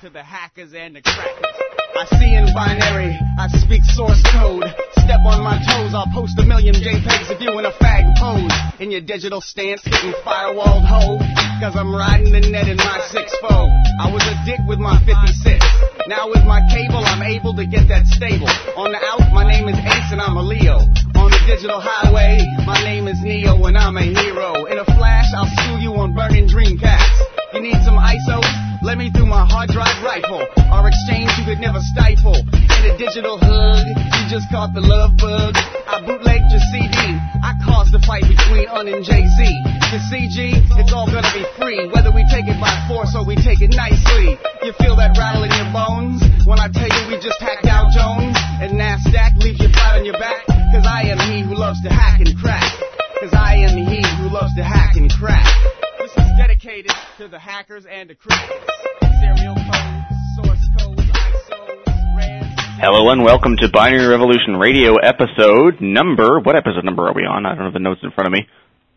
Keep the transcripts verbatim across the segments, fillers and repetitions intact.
to the hackers and the crackers. I see in binary, I speak source code. Step on my toes, I'll post a million JPEGs of you in a fag pose. In your digital stance, getting firewalled hoe. Cause I'm riding the net in my six four. I was a dick with my fifty-six. Now with my cable, I'm able to get that stable. On the out, my name is Ace and I'm a Leo. On the digital highway, my name is Neo and I'm a hero. In a flash, I'll sue you on burning Dreamcast. You need some I S Os? Let me through my hard drive rifle. Our exchange you could never stifle. In a digital hug, you just caught the love bug. I bootlegged your C D. I caused the fight between Un and Jay-Z. The C G, it's all gonna be free. Whether we take it by force or we take it nicely. You feel that rattle in your bones when I tell you we just hacked Dow Jones and NASDAQ leaves you flat on your back. Cause I am he who loves to hack and crack. Cause I am he who loves to hack and crack. This is dedicated to the hackers and the crackers. Serial codes, source codes, I S Os, res. Hello and welcome to Binary Revolution Radio episode number... What episode number are we on? I don't have the notes in front of me.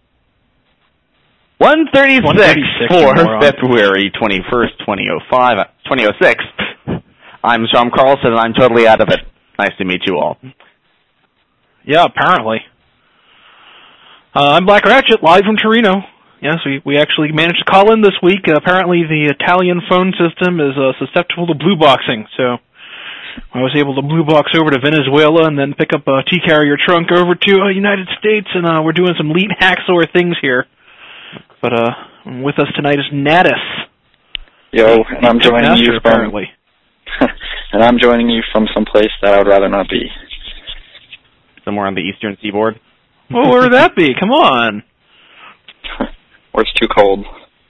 one thirty-six for February twenty-first, twenty oh five, twenty oh six. I'm Sean Carlson and I'm totally out of it. Nice to meet you all. Yeah, apparently. Uh, I'm Black Ratchet, live from Torino. Yes, we, we actually managed to call in this week. Uh, apparently the Italian phone system is uh, susceptible to blue boxing, so I was able to blue box over to Venezuela and then pick up a T-carrier trunk over to uh, United States, and uh, we're doing some lead hacksaw things here. But uh, with us tonight is Natus. Yo, and I'm joining Master, you from... apparently. and I'm joining you from some place that I would rather not be. Somewhere on the eastern seaboard? Well, where would that be? Come on. Or it's too cold.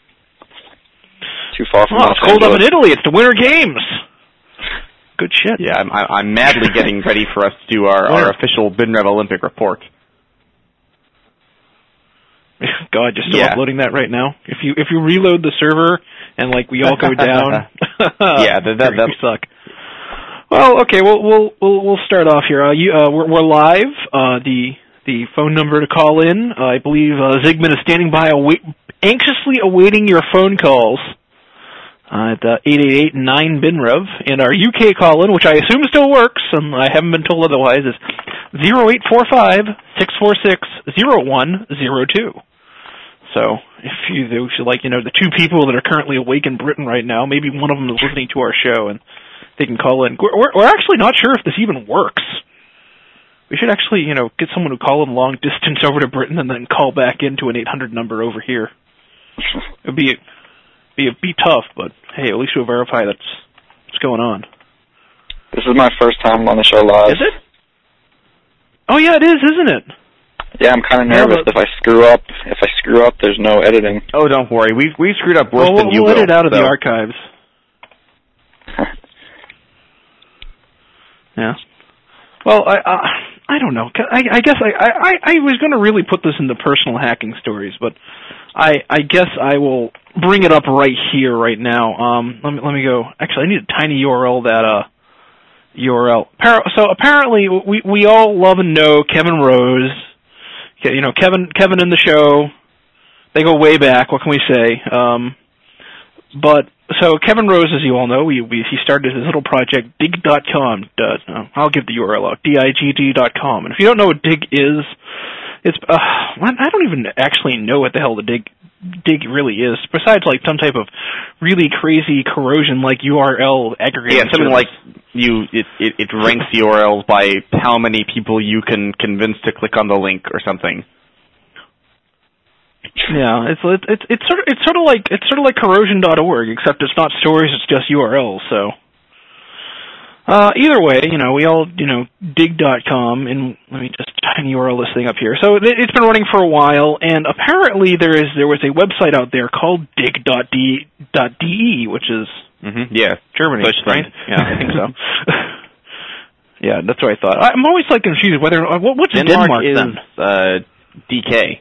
Too far from Oh, Los it's cold Angeles. up in Italy. It's the Winter Games. Good shit. Yeah, I'm, I'm madly getting ready for us to do our, our official BinRev Olympic report. God, you're still Yeah. uploading that right now? If you if you reload the server and like we all go down, yeah, that that we suck. Well, okay, we'll we'll we'll, we'll start off here. Uh, you, uh, we're, we're live. Uh, the the phone number to call in, uh, I believe uh, Zygmunt is standing by, await, anxiously awaiting your phone calls uh, at uh, eight eight eight nine B I N R E V, and our U K call in, which I assume still works, and I haven't been told otherwise, is zero eight four five six four six zero one zero two. So, if you, if you like, you know, the two people that are currently awake in Britain right now, maybe one of them is listening to our show and they can call in. We're, we're actually not sure if this even works. We should actually, you know, get someone to call in long distance over to Britain and then call back into an eight hundred number over here. It'd be, be, be tough, but hey, at least we'll verify that's what's going on. This is my first time on the show live. Is it? Oh yeah, it is, isn't it? Yeah, I'm kind of nervous. Yeah, if I screw up, if I screw up, there's no editing. Oh, don't worry. We've, we've screwed up worse well, than we'll, you we'll will. edit out of so. the archives. Yeah. Well, I I, I don't know. I, I guess I, I, I was going to really put this into personal hacking stories, but I I guess I will bring it up right here, right now. Um, let me let me go. Actually, I need a tiny U R L that uh U R L. So apparently, we we all love and know Kevin Rose. You know, Kevin Kevin in the show. They go way back. What can we say? Um, but so Kevin Rose, as you all know, we, we he started his little project dig dot com. Uh, I'll give the U R L out. D I G D dot com. And if you don't know what Dig is, it's uh, I don't even actually know what the hell the Dig Dig really is. Besides, like some type of really crazy corrosion like U R L aggregator. Yeah, something like you it, it it ranks U R Ls by how many people you can convince to click on the link or something. Yeah, it's it's it's sort of it's sort of like it's sort of like corrosion dot org, except it's not stories, it's just U R Ls. So, uh, either way, you know, we all you know dig dot com, and let me just tiny U R L this thing up here. So it, it's been running for a while, and apparently there is there was a website out there called dig dot de, which is mm-hmm. yeah Germany, Push right? thing. Yeah, I think so. Yeah, that's what I thought. I'm always like confused whether what, what's Denmark, Denmark is then? Uh, D K.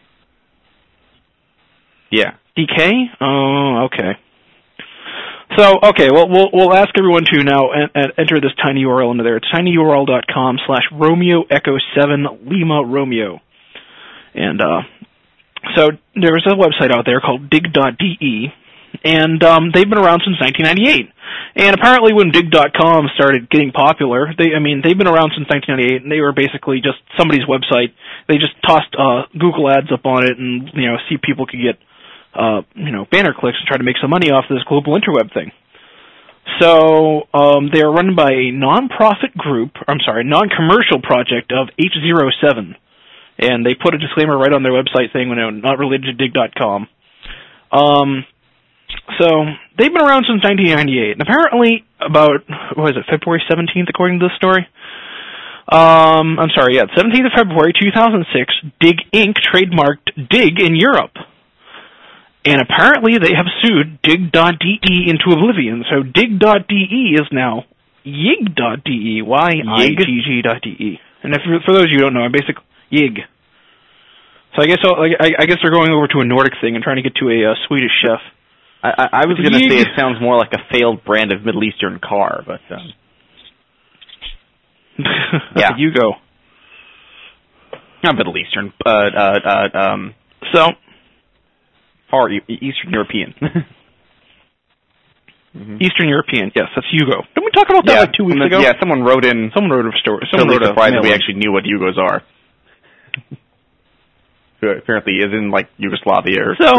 Yeah. D K? Oh, okay. So, okay, well, we'll we'll ask everyone to now en- en- enter this tiny U R L into there. It's tinyurl dot com slash Romeo Echo seven Lima Romeo. And uh, so there's a website out there called dig dot de, and um, they've been around since nineteen ninety-eight. And apparently, when Dig dot com started getting popular, they I mean they've been around since nineteen ninety-eight, and they were basically just somebody's website. They just tossed uh, Google ads up on it, and you know, see people could get uh, you know banner clicks and try to make some money off this global interweb thing. So um, they are run by a non-profit group. I'm sorry, non-commercial project of H zero seven, and they put a disclaimer right on their website saying, you know, not related to Dig dot com. Um, so they've been around since nineteen ninety-eight, and apparently about what is it, February seventeenth, according to this story. Um, I'm sorry, yeah, seventeenth of February two thousand six, Dig Incorporated trademarked Dig in Europe. And apparently they have sued Dig dot D E into oblivion. So Dig dot D E is now Yig dot D E, Y I G G dot D E. And if, for those of you who don't know, I'm basically Yig. So I guess I, I guess they're going over to a Nordic thing and trying to get to a uh, Swedish chef. I, I, I was going to say it sounds more like a failed brand of Middle Eastern car, but um, yeah, you go. Not Middle Eastern, but uh, uh, um, so. Far Eastern European. mm-hmm. Eastern European, yes, that's Yugo. Didn't we talk about that yeah, like two weeks ago? Yeah, someone wrote in. Someone wrote a story. Someone totally wrote surprised a that we actually knew what Yugos are. Who apparently is in like Yugoslavia or so.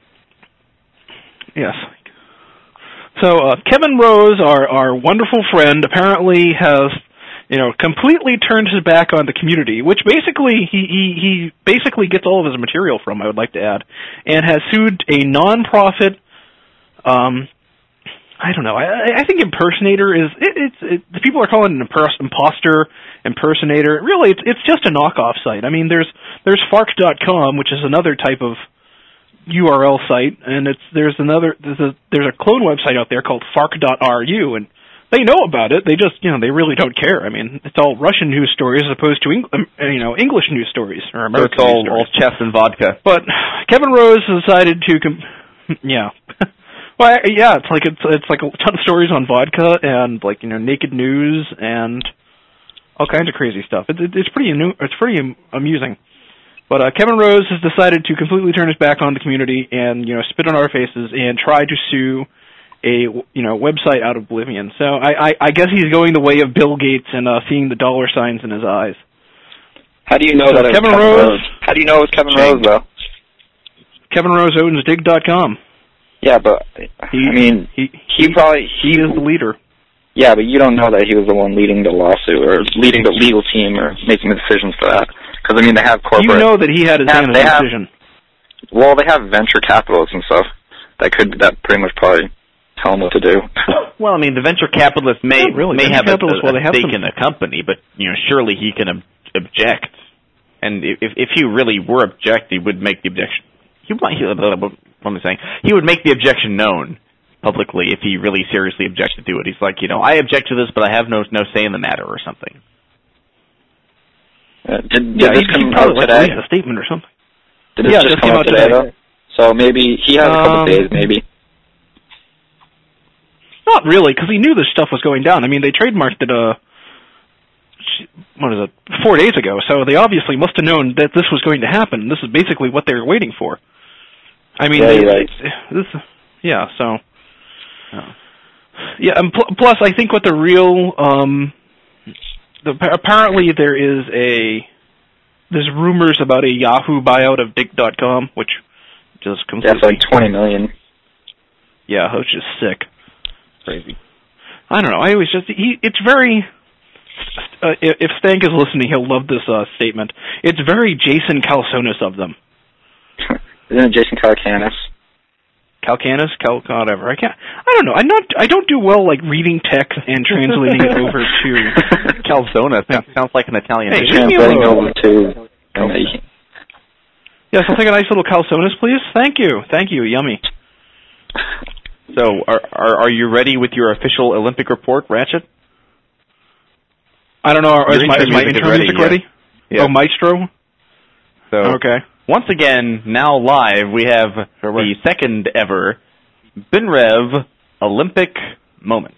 Yes. So uh, Kevin Rose, our our wonderful friend, apparently has, you know, completely turned his back on the community, which basically he, he, he basically gets all of his material from, I would like to add, and has sued a non-profit, um, I don't know, I, I think impersonator is, it, it's, it, the people are calling it an imposter, impersonator. Really, it's, it's just a knockoff site. I mean, there's, there's Fark dot com, which is another type of U R L site, and it's, there's another, there's a, there's a clone website out there called Fark dot R U, and they know about it. They just, you know, they really don't care. I mean, it's all Russian news stories as opposed to, Eng- you know, English news stories or American so it's all, news stories. all chess and vodka. But Kevin Rose decided to, com- yeah, well, yeah, it's like it's it's like a ton of stories on vodka and like, you know, naked news and all kinds of crazy stuff. It, it, it's pretty anu- it's pretty am- amusing. But uh, Kevin Rose has decided to completely turn his back on the community and, you know, spit on our faces and try to sue a, you know, website out of oblivion. So I, I, I guess he's going the way of Bill Gates and uh, seeing the dollar signs in his eyes. How do you know so that it Kevin, was Kevin Rose, Rose? How do you know it was Kevin Rose, though? Kevin Rose owns Dig dot com. Yeah, but, he, I mean, he, he, he probably... He is the leader. Yeah, but you don't know that he was the one leading the lawsuit or leading the legal team or making the decisions for that. Because, I mean, they have corporate... You know that he had his hand in the decision. Well, they have venture capitalists and stuff that could, that pretty much probably... tell them what to do. Well, I mean, the venture capitalists may really. may venture have a, a, well, a have stake some... in the company, but you know, surely he can ob- object. And if if he really were object, he would make the objection. He might. He, what am I saying? He would make the objection known publicly if he really seriously objected to it. He's like, you know, I object to this, but I have no no say in the matter or something. Uh, did, did yeah, this he, come he out like today? A statement or something. Did this yeah, just just come came out today, today, though? So maybe he has a couple um, days, maybe. Not really, because he knew this stuff was going down. I mean, they trademarked it, uh, what is it, four days ago, so they obviously must have known that this was going to happen. This is basically what they were waiting for. I mean, yeah, they, right. this, yeah, so, oh. yeah, and pl- plus I think what the real, um, the, apparently there is a, there's rumors about a Yahoo buyout of Dig dot com, which just completely... That's like twenty million. Yeah, which is sick. Crazy. I don't know. I always just he. It's very. Uh, if Stank is listening, he'll love this uh, statement. It's very Jason Calsonis of them. Isn't it Jason Calacanis? Calcanis, Cal, whatever. I can't. I don't know. I'm not. I don't do well like reading text and translating it over to Calzona. Sounds like an Italian. Hey, translating over to. Yes, I'll take a nice little Calzones, please. Thank you. Thank you. Yummy. So, are, are are you ready with your official Olympic report, Ratchet? I don't know. Is my, is my music intro ready, music ready? Yeah. Oh, Maestro? So, okay. Once again, now live, we have the second ever BinRev Olympic moment.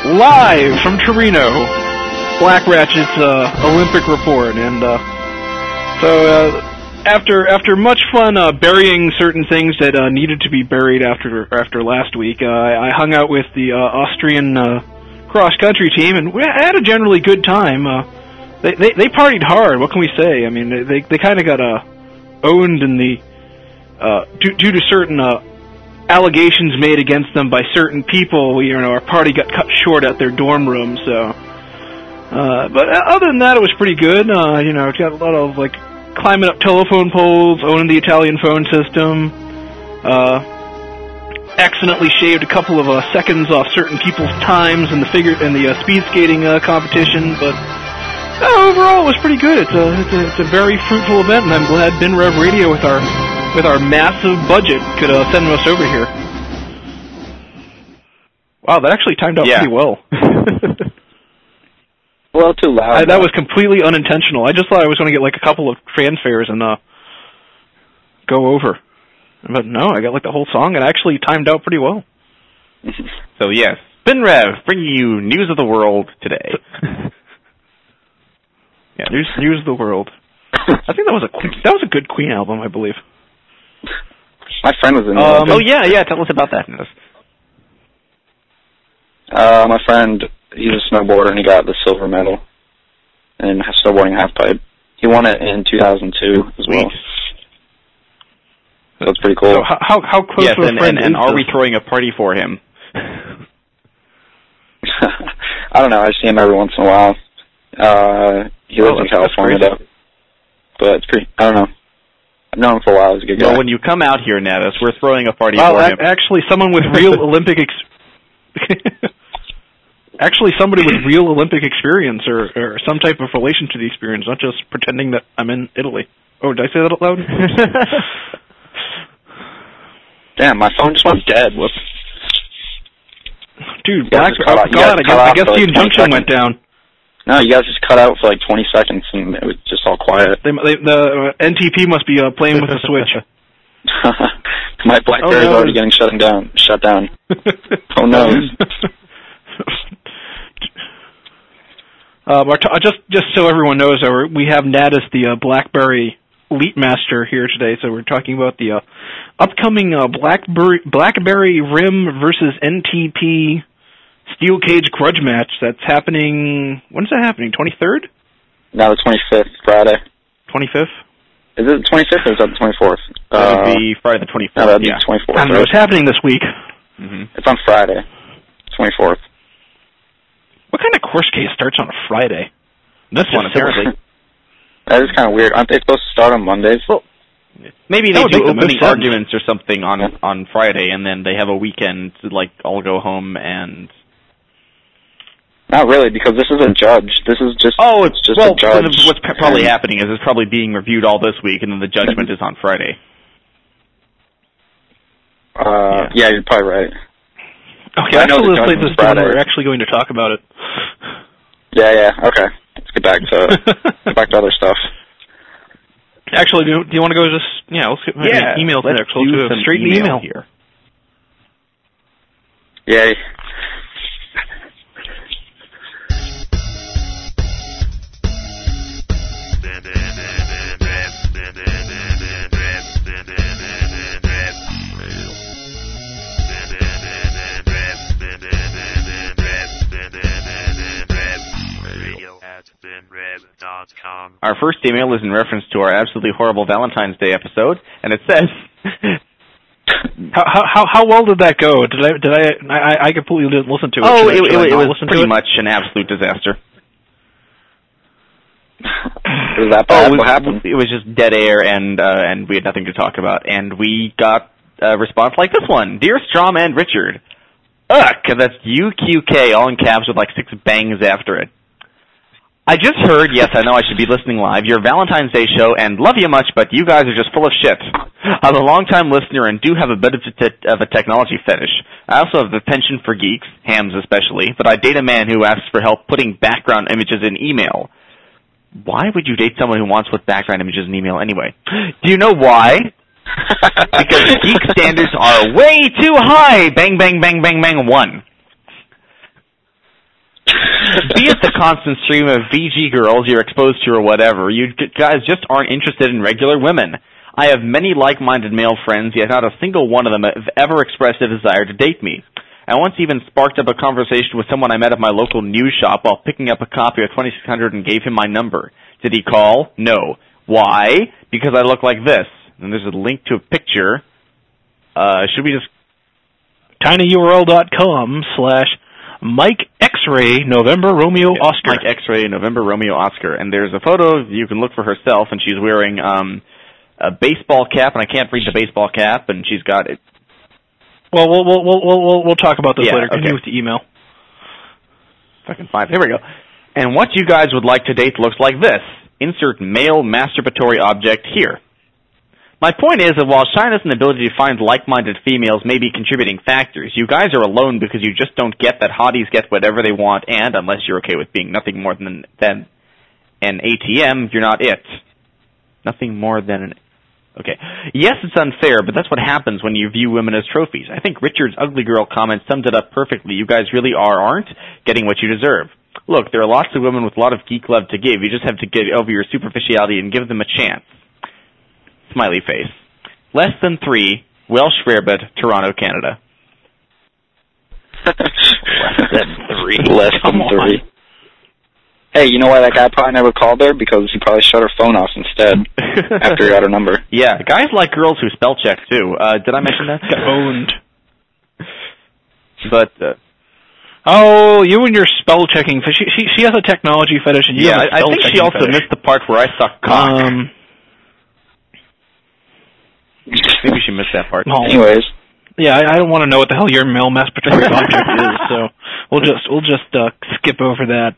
live from Torino, Black Ratchet's uh, Olympic report, and uh, so uh, after after much fun uh, burying certain things that uh, needed to be buried after after last week, uh, I hung out with the uh, Austrian uh, cross country team, and we had a generally good time. Uh, they, they they partied hard. What can we say? I mean, they they kind of got uh, owned in the uh, due, due to certain. Uh, allegations made against them by certain people. You know, our party got cut short at their dorm room, so uh but other than that, it was pretty good. Uh you know, got a lot of like climbing up telephone poles, owning the Italian phone system, uh accidentally shaved a couple of uh, seconds off certain people's times in the figure in the uh, speed skating uh, competition, but uh, overall it was pretty good. It's a, it's a it's a very fruitful event, and I'm glad BinRev Radio with our with our massive budget could uh, send us over here. Wow, that actually timed out yeah. pretty well. Well, too loud. I, that was completely unintentional. I just thought I was going to get like a couple of transfers and uh, go over. But no, I got like the whole song, and actually timed out pretty well. So yes, BinRev bringing you news of the world today. Yeah, news news of the world. I think that was a that was a good Queen album, I believe. My friend was in there. Um, oh yeah, yeah. Tell us about that. Uh, my friend, he's a snowboarder, and he got the silver medal in snowboarding halfpipe. He won it in two thousand two as well. So that's pretty cool. So how how, how close yes, to a and, friend and, and is are this? we throwing a party for him? I don't know. I see him every once in a while. Uh, he lives Oh, in that's- that's California, crazy. though. But it's pretty. I don't know. I've known him for a while. He's a good guy. Well, when you come out here, Navis, we're throwing a party Well, for a- him. actually, someone with real Olympic ex- actually somebody with real Olympic experience or, or some type of relation to the experience, not just pretending that I'm in Italy. Oh, did I say that out loud? Damn, my phone just went dead. Whoops. Dude, You guys Black, just cut oh, out- you God, guys I cut guess, I off guess for the like twenty injunction went seconds. down. No, you guys just cut out for like twenty seconds, and it was just all quiet. They, they, the uh, N T P must be uh, playing with the Switch. My BlackBerry's Oh, no. already getting shut down. Shut down. Oh no. Uh, we're t- just just so everyone knows, uh, we have Natus, the uh, BlackBerry Elite Master, here today. So we're talking about the uh, upcoming uh, BlackBerry BlackBerry RIM versus N T P Steel Cage Grudge match that's happening. When's that happening? twenty-third? Now the twenty-fifth, Friday. twenty-fifth? Is it the twenty-fifth or is that the twenty-fourth? That Uh, would be Friday the twenty-fourth. no, that'd be yeah. the twenty-fourth. I don't know. right? It's happening this week. Mm-hmm. It's on Friday, twenty-fourth. What kind of course case starts on a Friday? That's One, just silly. apparently. That is kind of weird. Aren't they supposed to start on Mondays? Well, maybe That they would do make the most opening sense. arguments or something on Yeah. on Friday, and then they have a weekend to like all go home and. Not really, because this is a judge. This is just Oh, it's just well, a judge. then what's p- probably and- happening is it's probably being reviewed all this week, and then the judgment is on Friday. Uh, yeah. you're probably right. Okay, I I know feel the this like judgment's this when Friday. we're actually going to talk about it. Yeah, yeah. Okay, let's get back to get back to other stuff. Actually, do, do you want to go just, yeah, let's get Yeah, emails let's next. We'll do do a some straight email email. here. Yay. Our first email is in reference to our absolutely horrible Valentine's Day episode, and it says, How, how how well did that go? Did I did I I, I completely didn't listen to it. "Oh, Should I- it, should it, I it not was listen to pretty it? much an absolute disaster." It was that Oh, bad? it was, What happened? it was just dead air, and uh, and we had nothing to talk about. And we got a response like this one: "Dear Strom and Richard, ugh, that's U Q K all in caps with like six bangs after it. I just heard, yes, I know I should be listening live, your Valentine's Day show, and love you much, but you guys are just full of shit. I'm a long-time listener and do have a bit of a, t- of a technology fetish. I also have a penchant for geeks, hams especially, but I date a man who asks for help putting background images in email. Why would you date someone who wants to put background images in email anyway? Do you know why? Because geek standards are way too high. Bang, bang, bang, bang, bang, one. Be it the constant stream of V G girls you're exposed to or whatever, you guys just aren't interested in regular women. I have many like-minded male friends, yet not a single one of them have ever expressed a desire to date me. I once even sparked up a conversation with someone I met at my local news shop while picking up a copy of twenty-six hundred and gave him my number. Did he call? No. Why? Because I look like this. And there's a link to a picture. Uh, should we just... tinyurl.com slash Mike X-Ray November Romeo yeah, Oscar. Mike X-Ray November Romeo Oscar. And there's a photo you can look for herself, and she's wearing um, a baseball cap, and I can't read the baseball cap, and she's got it. Well, we'll we'll we'll we'll, we'll talk about this yeah, later. Continue okay. with the email. Fucking five. Here we go. And what you guys would like to date looks like this. Insert male masturbatory object here. My point is that while shyness and ability to find like-minded females may be contributing factors, you guys are alone because you just don't get that hotties get whatever they want, and unless you're okay with being nothing more than, than an A T M, you're not it. Nothing more than an... Okay. Yes, it's unfair, but that's what happens when you view women as trophies. I think Richard's ugly girl comment summed it up perfectly. You guys really are, aren't, getting what you deserve. Look, there are lots of women with a lot of geek love to give. You just have to get over your superficiality and give them a chance. Smiley face. Less than three, Welsh Rarebit, Toronto, Canada. Less than three. Less Come than on. three. Hey, you know why that guy probably never called her? Because he probably shut her phone off instead after he got her number. Yeah, guys like girls who spell check, too. Uh, did I mention that? Owned. But... Uh, Oh, you and your spell checking. She she she has a technology fetish, and you yeah, have a I, I spell think she checking also fetish. missed the part where I suck cock. Um, Maybe she missed that part. well, Anyways, yeah, I, I don't want to know what the hell your male masturbatory object is, so we'll just we'll just uh, skip over that.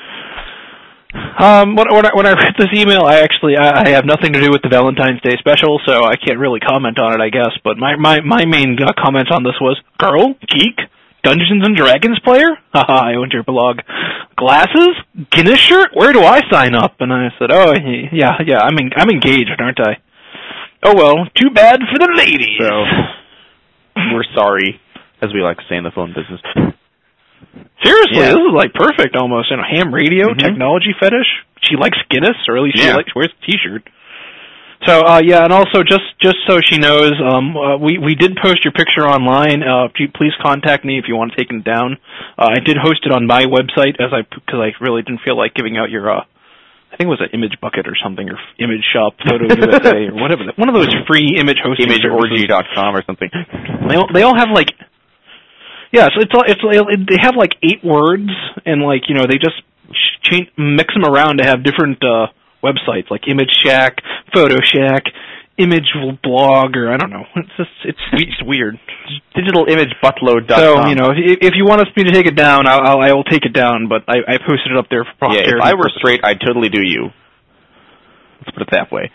Um, when, when I when I read this email, I actually I, I have nothing to do with the Valentine's Day special, so I can't really comment on it, I guess. But my my my main uh, comment on this was: girl, geek, Dungeons and Dragons player? Haha, I went to your blog. Glasses? Guinness shirt? Where do I sign up? And I said, oh, yeah, yeah, I'm en- I'm engaged, aren't I? Oh, well, too bad for the ladies. So, we're sorry, as we like to say in the phone business. Seriously, Yeah. this is like perfect almost. You know, ham radio, Mm-hmm. technology fetish. She likes Guinness, or at least she Yeah. likes wears a t-shirt. So, uh, yeah, and also just, just so she knows, um, uh, we, we did post your picture online. Uh, please contact me if you want to take it down. Uh, I did host it on my website as I, because I really didn't feel like giving out your, uh, I think it was an Image Bucket or something, or Image Shop, Photo U S A, or whatever. One of those free image hosting image orgy services. dot com or something. They all, they all have like, yeah, so it's all, it's it, they have like eight words, and like, you know, they just change, mix them around to have different uh, websites, like Image Shack, Photo Shack, Image Blog, or I don't know. It's just it's it's weird. digital image buttload dot com. So, you know, if, if you want us me to take it down, I'll, I'll I will take it down. But I, I posted it up there for posterity. Yeah, if I were straight, I'd totally do you. Let's put it that way.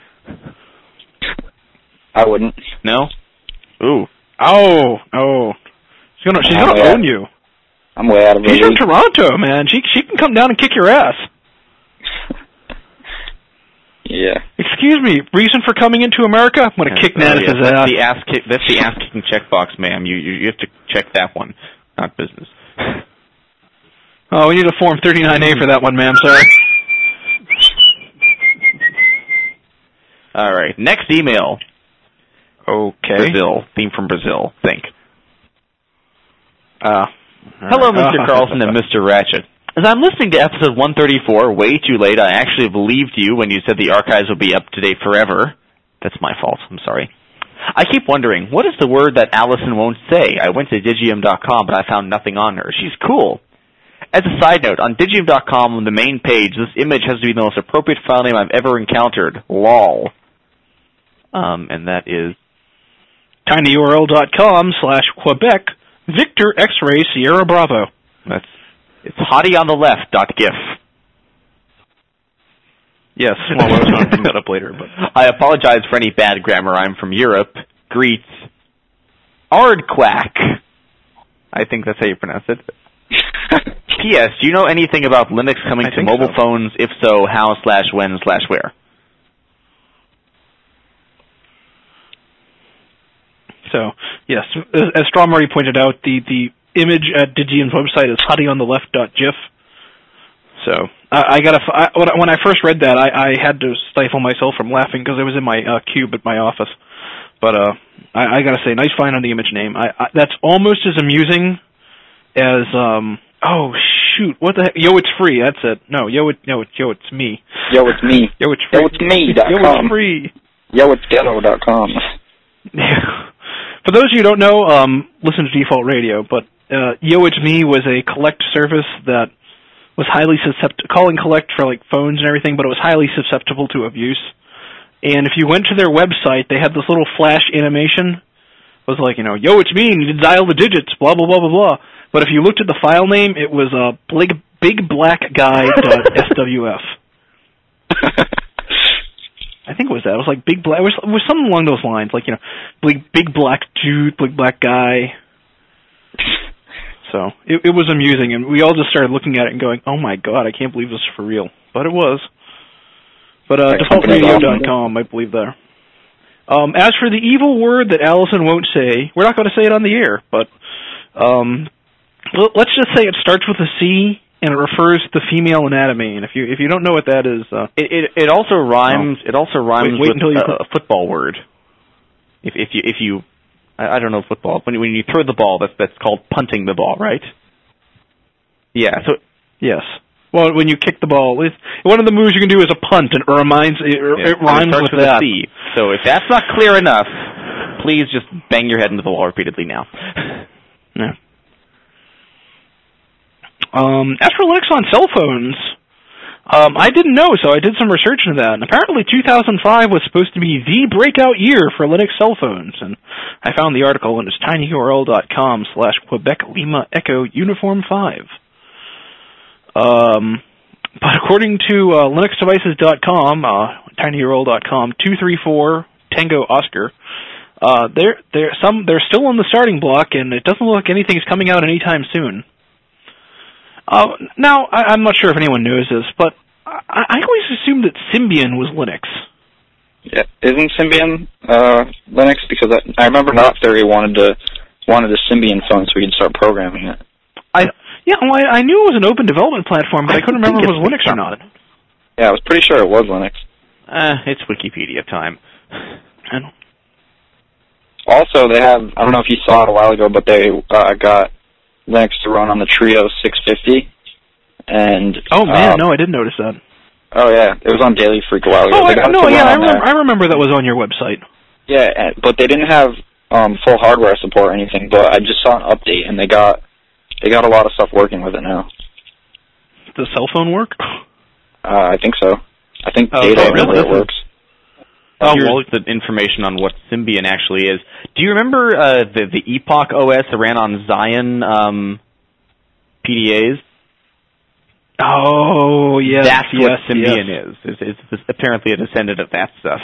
I wouldn't. No? Ooh. Oh, oh, she's gonna she's Oh, gonna yeah. own you. I'm way out of the She's from league. Toronto, man. She she can come down and kick your ass. Yeah. Excuse me, reason for coming into America? I'm going to kick Oh, Nanis's yeah, that's ass. the ass kick. That's the ass kicking checkbox, ma'am. You, you you have to check that one, not business. Oh, we need a Form thirty-nine A for that one, ma'am, sorry. All right. Next email. Okay. Brazil. Theme from Brazil. Think. Uh, Hello, right. Mister Uh, Carlson and Mister Ratchet. As I'm listening to episode one thirty-four, way too late, I actually believed you when you said the archives will be up to date forever. That's my fault. I'm sorry. I keep wondering, what is the word that Allison won't say? I went to digium dot com, but I found nothing on her. She's cool. As a side note, on digium dot com, on the main page, this image has to be the most appropriate file name I've ever encountered. Lol. Um, and that is... tinyurl.com slash Quebec Victor X-Ray Sierra Bravo. That's... It's hottie on the left dot gif. Yes, well, I was going to bring that up later, but... I apologize for any bad grammar. I'm from Europe. Greets. Ardquack. I think that's how you pronounce it. P S. Do you know anything about Linux coming I to think mobile so. phones? If so, how slash when slash where? So, yes, as, as Strom already pointed out, the, the image at Digium's website is hottie on the left dot gif. So I, I got to I, when I first read that, I, I had to stifle myself from laughing because it was in my uh, cube at my office. But uh, I, I got to say, nice find on the image name. I, I, that's almost as amusing as um. Oh shoot! What the heck? Yo, it's free. That's it. No, yo, it, no, it's yo, it's me. Yo, it's me. Yo, it's free. Yo, it's me. Yo, it's free. Yo, it's ghetto dot com. Yeah. For those of you who don't know, um, listen to Default Radio. But uh, Yo, it's me was a collect service that was highly susceptible, call and collect for like phones and everything, but it was highly susceptible to abuse. And if you went to their website, they had this little flash animation. It was like, you know, yo, it's me, and you dial the digits, blah, blah, blah, blah, blah. But if you looked at the file name, it was uh, big, big black guy dot S W F. I think it was that. It was like big black, it was, it was something along those lines, like, you know, big, big black dude, big black guy. So, it, it was amusing, and we all just started looking at it and going, oh my god, I can't believe this is for real. But it was. But uh, default radio dot com, I believe there. Um, as for the evil word that Allison won't say, we're not going to say it on the air, but um, l- let's just say it starts with a C, and it refers to female anatomy. And if you if you don't know what that is, uh, it, it it also rhymes. Oh. It also rhymes wait, wait with until you a, a football word. If if you if you I, I don't know football. When you, when you throw the ball, that's that's called punting the ball, right? Yeah. So yes. Well, when you kick the ball, it's, one of the moves you can do is a punt, and it reminds it, yeah, it rhymes it with, with that. A C. So if that's not clear enough, please just bang your head into the wall repeatedly now. Yeah. Um, as for Linux on cell phones, um, I didn't know, so I did some research into that. And apparently, two thousand five was supposed to be the breakout year for Linux cell phones, and I found the article, and it's tinyurl dot com slash Quebec Lima Echo Uniform five. Um, but according to uh, linux devices dot com, uh, tinyurl dot com, two three four Tango Oscar, uh, they're they're some they're still on the starting block, and it doesn't look like anything's coming out anytime soon. Uh, now, I, I'm not sure if anyone knows this, but I, I always assumed that Symbian was Linux. Yeah, isn't Symbian uh, Linux? Because I, I remember Not Theory wanted to wanted a Symbian phone so we could start programming it. I yeah, well, I, I knew it was an open development platform, but I, I couldn't remember if it was Linux or not. Yeah, I was pretty sure it was Linux. Uh, it's Wikipedia time. I don't. Also, they have, I don't know if you saw it a while ago, but they uh, got Linux to run on the Trio six fifty. And oh, man, uh, no, I didn't notice that. Oh, yeah, it was on Daily Freak a while ago. Oh, they got I, no, yeah, I, rem- I remember that was on your website. Yeah, but they didn't have um, full hardware support or anything, but I just saw an update, and they got they got a lot of stuff working with it now. Does cell phone work? Uh, I think so. I think oh, data oh, really? it works. Oh, Here's well, the information on what Symbian actually is. Do you remember uh, the the Epoch O S that ran on Xyon um, P D As? Oh, yes. That's yes, what Symbian yes. is. It's, it's apparently a descendant of that stuff.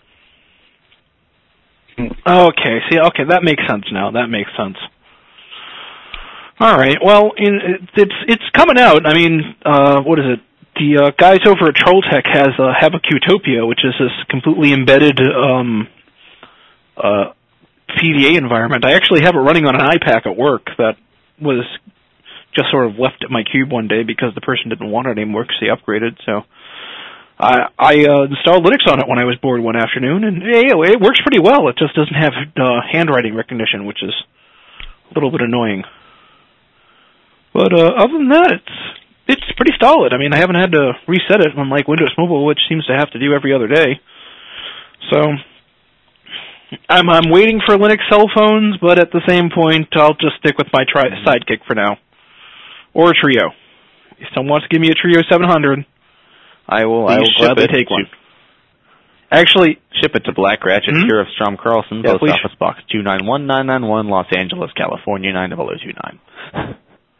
Okay, see, okay, that makes sense now. That makes sense. All right, well, in, it's it's coming out. I mean, uh, what is it? The uh, guys over at Trolltech has uh, Havoc Utopia, which is this completely embedded um, uh, P D A environment. I actually have it running on an iPac at work that was just sort of left at my cube one day because the person didn't want it anymore because they upgraded. So I, I uh, installed Linux on it when I was bored one afternoon, and hey, it works pretty well. It just doesn't have uh, handwriting recognition, which is a little bit annoying. But uh, other than that, it's it's pretty solid. I mean, I haven't had to reset it unlike Windows Mobile, which seems to have to do every other day. So I'm I'm waiting for Linux cell phones, but at the same point, I'll just stick with my tri- Sidekick for now. Or a Trio. If someone wants to give me a Trio seven hundred, I will, I will gladly take one. Actually, ship it to Black Ratchet, hmm? Sheriff Strom Carlson, yeah, Post please. Office Box two nine one nine nine one, Los Angeles, California nine zero zero two nine.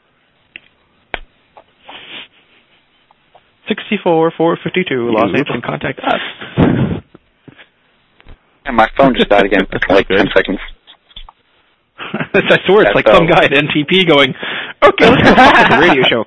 sixty-four four fifty-two, Los Angeles. You can contact us. And my phone just died again for like ten seconds. I swear, it's like some guy at N T P going, okay, let's go talk at the radio show.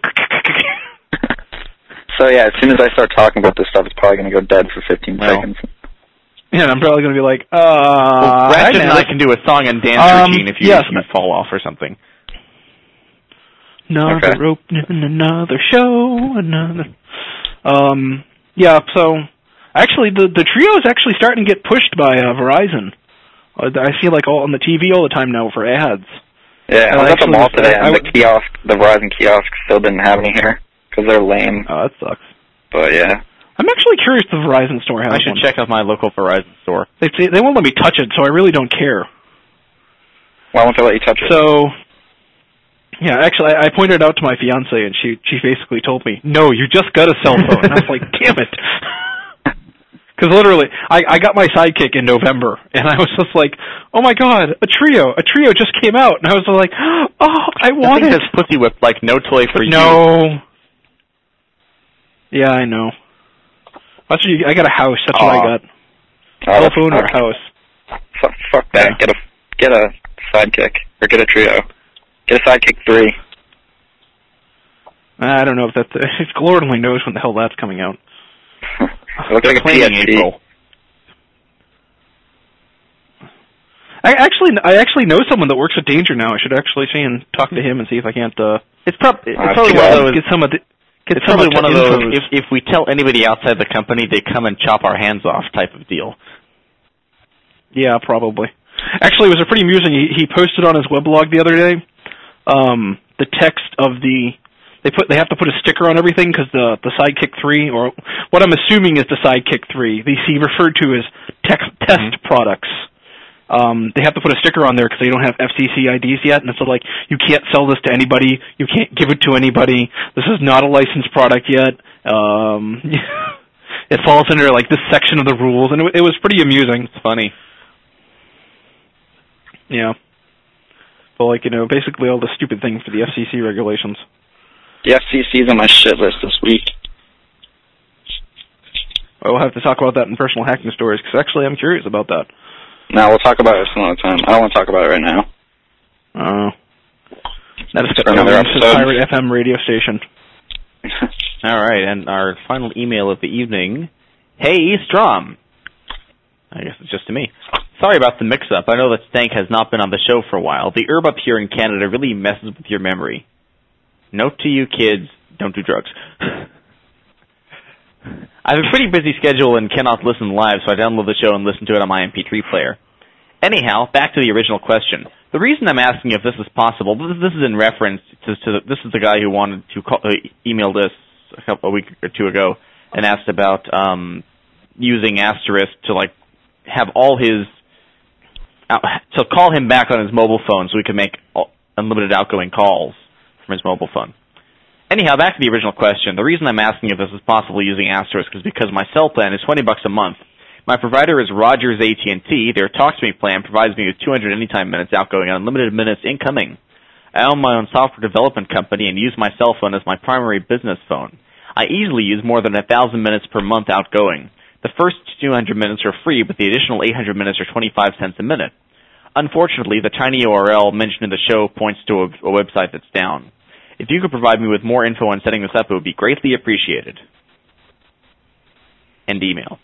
So yeah, as soon as I start talking about this stuff, it's probably going to go dead for fifteen well, seconds. Yeah, and I'm probably going to be like, uh... Well, Ratchet and I can do a song and dance um, routine if you, yes. if you fall off or something. Another Okay. opening, another show, another. Um, yeah. So actually, the the trio is actually starting to get pushed by uh, Verizon. Uh, I feel like all on the T V all the time now for ads. Yeah, I was at the actually mall was- today, I- and I the kiosk, the Verizon kiosk, still didn't have any here because they're lame. Oh, that sucks. But yeah, I'm actually curious if the Verizon store has I should one. check out my local Verizon store. They say- they won't let me touch it, so I really don't care. why won't they let you touch it? So, yeah, actually, I, I pointed it out to my fiance, and she she basically told me, "No, you just got a cell phone." And I was like, "Damn it!" Because literally, I I got my Sidekick in November, and I was just like, "Oh my god, a Trio! A Trio just came out!" And I was like, "Oh, I want I think it." that's Pussy Whip, like no toy for you. No. Yeah, I know. That's what you, I got a house. That's what I Aw. got. Oh, Cell phone or fuck, house. fuck, fuck that. Yeah. Get a get a Sidekick or get a Trio. Get a Sidekick three. I don't know if that's. If Lord only knows when the hell that's coming out. It looks like a P Claiming S P. April. I actually, I actually know someone that works at Danger now. I should actually see and talk to him and see if I can't. Uh, It's, prob- it's Uh, probably too one of bad. those. get some of the. Get It's some probably of one of the those. infos. If if we tell anybody outside the company, they come and chop our hands off type of deal. Yeah, probably. Actually, it was a pretty amusing. He, he posted on his weblog the other day um, the text of the. They put they have to put a sticker on everything because the the Sidekick three, or what I'm assuming is the Sidekick three, these he referred to as tech, test Mm-hmm. products. Um, they have to put a sticker on there because they don't have F C C I Ds yet, and it's like, you can't sell this to anybody, you can't give it to anybody. This is not a licensed product yet. Um, it falls under like this section of the rules, and it, it was pretty amusing. It's funny. Yeah. But like, you know, basically all the stupid things for the F C C regulations. The F C C's on my shit list this week. We'll have to talk about that in personal hacking stories, because actually I'm curious about that. No, we'll talk about it some other time. I don't want to talk about it right now. Oh. That is For another this is episode. Pirate F M radio station. All right, and our final email of the evening. Hey, Strom. I guess it's just to me. Sorry about the mix-up. I know that Stank has not been on the show for a while. The herb up here in Canada really messes with your memory. Note to you kids, don't do drugs. I have a pretty busy schedule and cannot listen live, so I download the show and listen to it on my M P three player. Anyhow, back to the original question. The reason I'm asking if this is possible, this, this is in reference to, to the, this is the guy who wanted to call, uh, emailed us a couple a week or two ago and asked about um, using Asterisk to like have all his uh, to call him back on his mobile phone so he can make all, unlimited outgoing calls from his mobile phone. Anyhow, back to the original question. The reason I'm asking if this is possible using Asterisk is because my cell plan is twenty bucks a month. My provider is Rogers A T and T. Their Talk to Me plan provides me with two hundred anytime minutes outgoing and unlimited minutes incoming. I own my own software development company and use my cell phone as my primary business phone. I easily use more than one thousand minutes per month outgoing. The first two hundred minutes are free, but the additional eight hundred minutes are twenty-five cents a minute. Unfortunately, the tiny U R L mentioned in the show points to a, a website that's down. If you could provide me with more info on setting this up, it would be greatly appreciated. End email.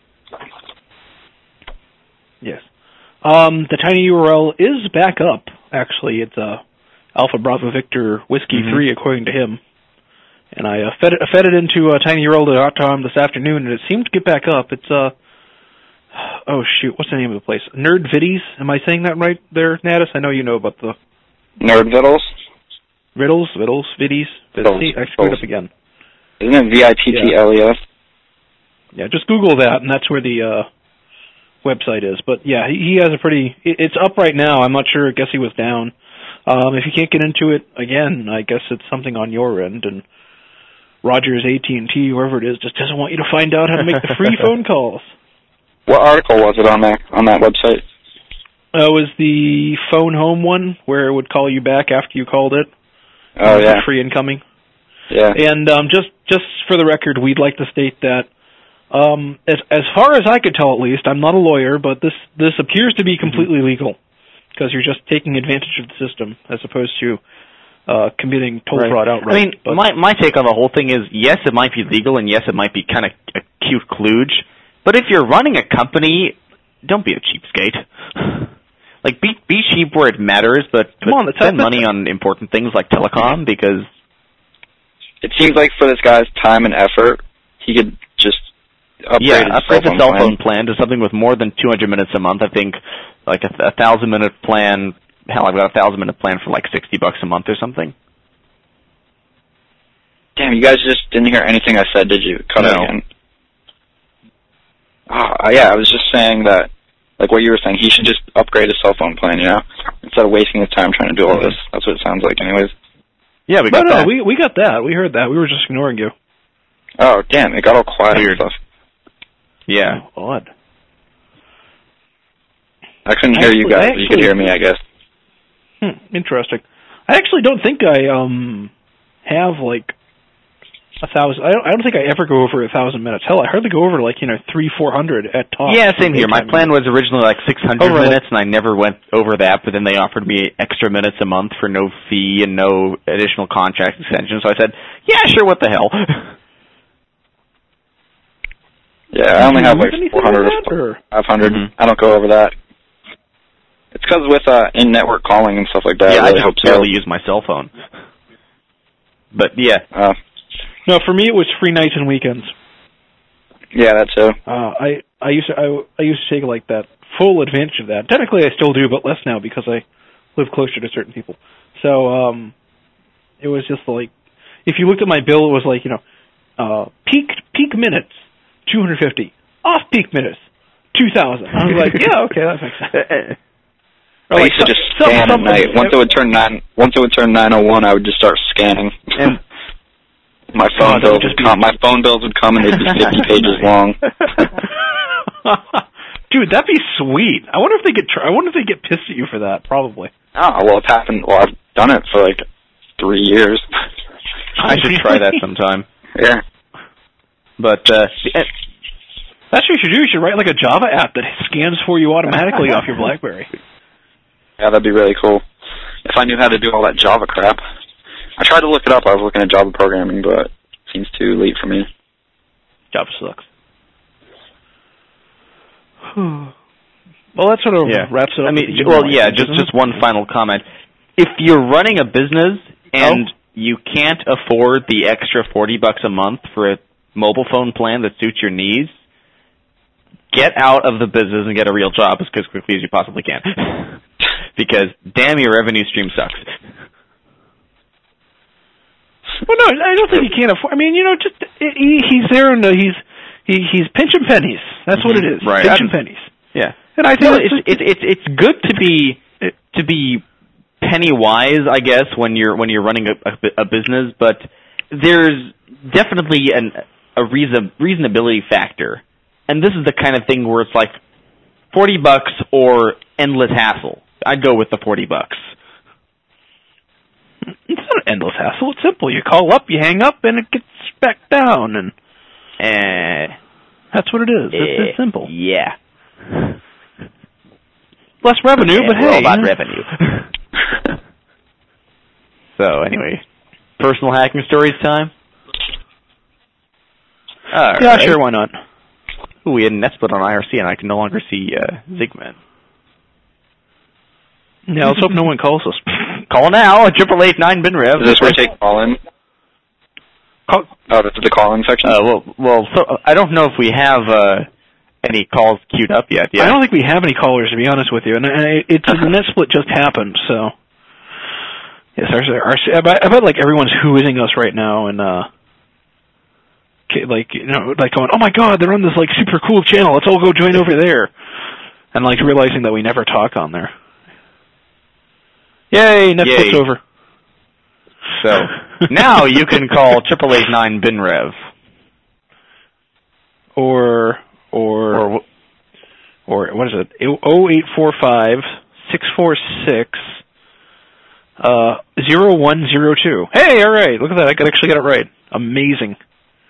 Yes. Um, the tiny U R L is back up, actually. It's uh, Alpha Bravo Victor Whiskey Mhm. three, according to him. And I uh, fed, it, fed it into uh, tinyurl dot com this afternoon, and it seemed to get back up. It's, uh, oh shoot, what's the name of the place? Nerd Viddies? Am I saying that right there, Natus? I know you know about the... Nerd Vittles? Riddles, Viddles, Viddies. Viddles, See, I screwed Viddles. up again. Isn't it V I T T L E S? Yeah, just Google that, and that's where the uh, website is. But yeah, he, he has a pretty... It, it's up right now. I'm not sure. I guess he was down. Um, if you can't get into it, again, I guess it's something on your end, and Rogers, A T and T, whoever it is, just doesn't want you to find out how to make the free phone calls. What article was it on that on that website? Uh, it was the phone home one, where it would call you back after you called it. Oh, yeah. Free incoming. Yeah. And um, just just for the record, we'd like to state that, um, as as far as I could tell, at least, I'm not a lawyer, but this this appears to be completely Mm-hmm. legal, because you're just taking advantage of the system as opposed to uh, committing toll Right. fraud outright. I mean, but, my my take on the whole thing is, yes, it might be legal, and yes, it might be kind of a cute kludge, but if you're running a company, don't be a cheapskate. Like, be be cheap where it matters, but, Come but on, let's spend have money on important things like telecom, because... It seems like for this guy's time and effort, he could just upgrade Yeah, his upgrade cell the cell phone phone plan to something with more than two hundred minutes a month. I think, like, a, a thousand-minute plan... Hell, I've got a thousand-minute plan for, like, sixty bucks a month or something. Damn, you guys just didn't hear anything I said, did you? Cut No. it again. Oh, yeah, I was just saying that, like what you were saying, he should just upgrade his cell phone plan, you know, instead of wasting his time trying to do all this. That's what it sounds like anyways. Yeah, we No, got no, that. we we got that. We heard that. We were just ignoring you. Oh, damn, it got all quiet Weird. and stuff. Yeah. Odd. I couldn't hear you Actually- guys, I but you could actually- hear me, I guess. Hmm, interesting. I actually don't think I um have like a thousand. I don't. I don't think I ever go over a thousand minutes. Hell, I hardly go over like you know three, four hundred at top. Yeah, same here. My plan was originally like six hundred Oh, really? minutes, and I never went over that, but then they offered me extra minutes a month for no fee and no additional contract extension, so I said, yeah, sure, what the hell. Yeah, I only Did you have use like anything four hundred like that, or or- five hundred. Mhm. I don't go over that. It's because with uh, in-network calling and stuff like that, yeah, I I really hope just so. barely use my cell phone. But, yeah. Uh, No, for me it was free nights and weekends. yeah, that too. Uh, I I used to I, I used to take like that full advantage of that. Technically, I still do, but less now because I live closer to certain people. So um, it was just like if you looked at my bill, it was like you know uh, peak peak minutes two hundred fifty, off peak minutes two thousand. I was like, yeah, okay, that makes sense. Or I like used to some- just some- scan some- at night. Once it would turn nine, once it would turn nine oh one, I would just start scanning. And my phone God, that bills would just would be- come. My phone bills would come, and they'd be fifty pages long. Dude, that'd be sweet. I wonder if they get. Tr- I wonder if they get pissed at you for that. Probably. Oh well, it's happened. Well, I've done it for like three years. I should try that sometime. Yeah. But, uh, That's what you should do. You should write like a Java app that scans for you automatically off your BlackBerry. Yeah, that'd be really cool. If I knew how to do all that Java crap. I tried to look it up. I was looking at Java programming, but it seems too late for me. Java sucks. Well, that sort of yeah. wraps it up. I mean, with j- the well, email, yeah, I think, just isn't just one final comment. If you're running a business and Oh. you can't afford the extra forty bucks a month for a mobile phone plan that suits your needs, get out of the business and get a real job as quickly as you possibly can. Because, damn, your revenue stream sucks. Well, no, I don't think he can't afford. I mean, you know, just he, he's there and uh, he's he, he's pinching pennies. That's what it is. Right. Pinching pennies. Yeah. And I No, think it's it's it's it's good to be to be penny wise, I guess, when you're when you're running a, a, a business, but there's definitely an a reason reasonability factor, and this is the kind of thing where it's like forty bucks or endless hassle. I'd go with the forty bucks. It's not an endless hassle. It's simple. You call up, you hang up, and it gets back down, and Eh, that's what it is. It's, eh, it's simple. Yeah. Less revenue, Yeah, but we're hey, all about revenue. So anyway, personal hacking stories time. All yeah, right. sure, why not? Ooh, we had an split on I R C, and I can no longer see uh, Zigman. Yeah, let's hope no one calls us. Call now, triple eight nine bin rev. Is this where you take call in? Call, Oh, this is the call in section? Uh, well, well, so I don't know if we have uh, any calls queued up yet. Yeah. I don't think we have any callers, to be honest with you. And I, it's the net split just happened, so yes, our, our, I bet like everyone's whoozing us right now, and uh, like you know, like going, oh my god, they're on this like super cool channel. Let's all go join over there, and like realizing that we never talk on there. Yay, net Yay. split's over. So now you can call triple eight nine bin rev. Or or Or or what is it? Oh eight four five six four six uh zero one zero two. Hey, all right, look at that! I could actually get it right. Amazing.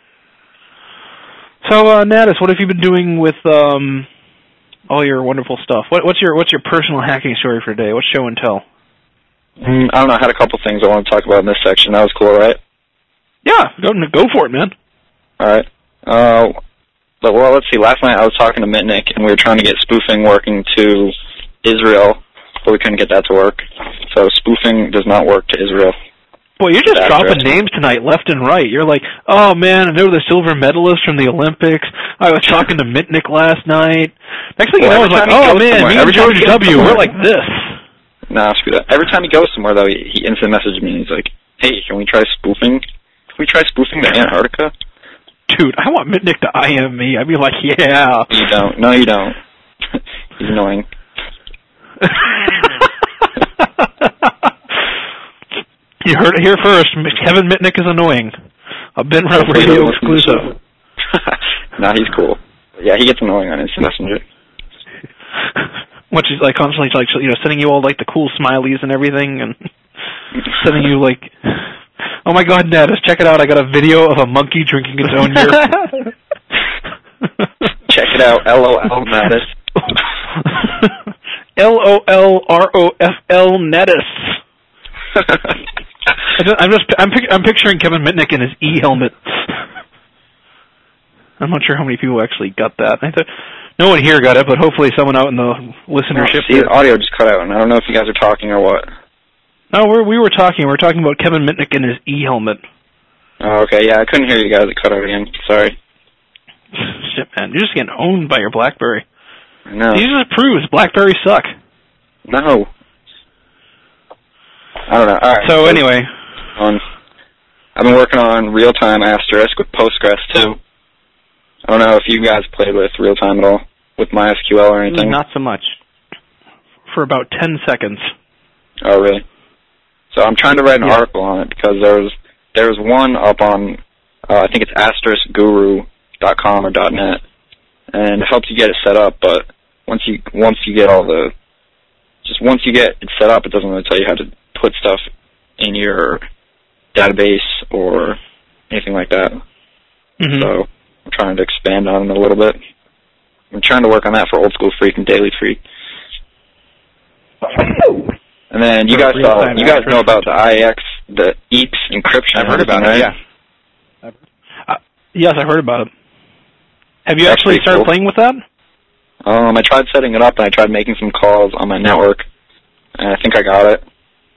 So, uh, Natus, what have you been doing with um all your wonderful stuff? What, what's your what's your personal hacking story for today? What's show and tell? Mm, I don't know. I had a couple things I want to talk about in this section. That was cool, right? Yeah, go go for it, man. All right. Uh, but, well, let's see. Last night I was talking to Mitnick, and we were trying to get spoofing working to Israel but we couldn't get that to work. So spoofing does not work to Israel. Boy, you're just That's dropping names tonight, left and right. You're like, oh man, I know the silver medalist from the Olympics. I was talking to Mitnick last night. Next thing well, you know, I was like, oh man, me and George W. We're like this. Nah, screw that. Every time he goes somewhere, though, he, he instant messages me, and he's like, hey, can we try spoofing? Can we try spoofing to Antarctica? Dude, I want Mitnick to I M me. I'd be like, yeah. You don't. No, you don't. He's annoying. You heard it here first. Kevin Mitnick is annoying. A Ben Row Radio exclusive. Nah, he's cool. Yeah, he gets annoying on Instant Messenger. What, she's like constantly like you know sending you all like the cool smileys and everything, and sending you like, oh my God, Natus, check it out! I got a video of a monkey drinking its own urine. Check it out, L O L Natus. L O L R O F L Natus. I'm just I'm I'm picturing Kevin Mitnick in his E helmet. I'm not sure how many people actually got that. I thought no one here got it, but hopefully someone out in the listenership. Oh, see, the audio just cut out, and I don't know if you guys are talking or what. No, we're, we were talking. We were talking about Kevin Mitnick in his E helmet. Oh, okay. Yeah, I couldn't hear you guys. It cut out again. Sorry. Shit, man, you're just getting owned by your BlackBerry. I know. These just proves BlackBerries suck. No. I don't know. All right. So, so anyway, on, I've been working on real-time asterisk with Postgres too. I don't know if you guys played with real-time at all with MySQL or anything. Not so much. For about ten seconds. Oh, really? So I'm trying to write an yeah. article on it because there was there was one up on uh, I think it's asterisk guru dot com or .net, and it helps you get it set up. But once you once you get all the just once you get it set up, it doesn't really tell you how to put stuff in your database or anything like that. Mm-hmm. So I'm trying to expand on it a little bit. I'm trying to work on that for Old School Freak and Daily Freak. And then you guys saw, you guys know about the I X, the E A P S encryption. I've heard about right? it, yeah. Uh, yes, I've heard about it. Have you That's actually started cool. playing with that? Um, I tried setting it up, and I tried making some calls on my network, and I think I got it.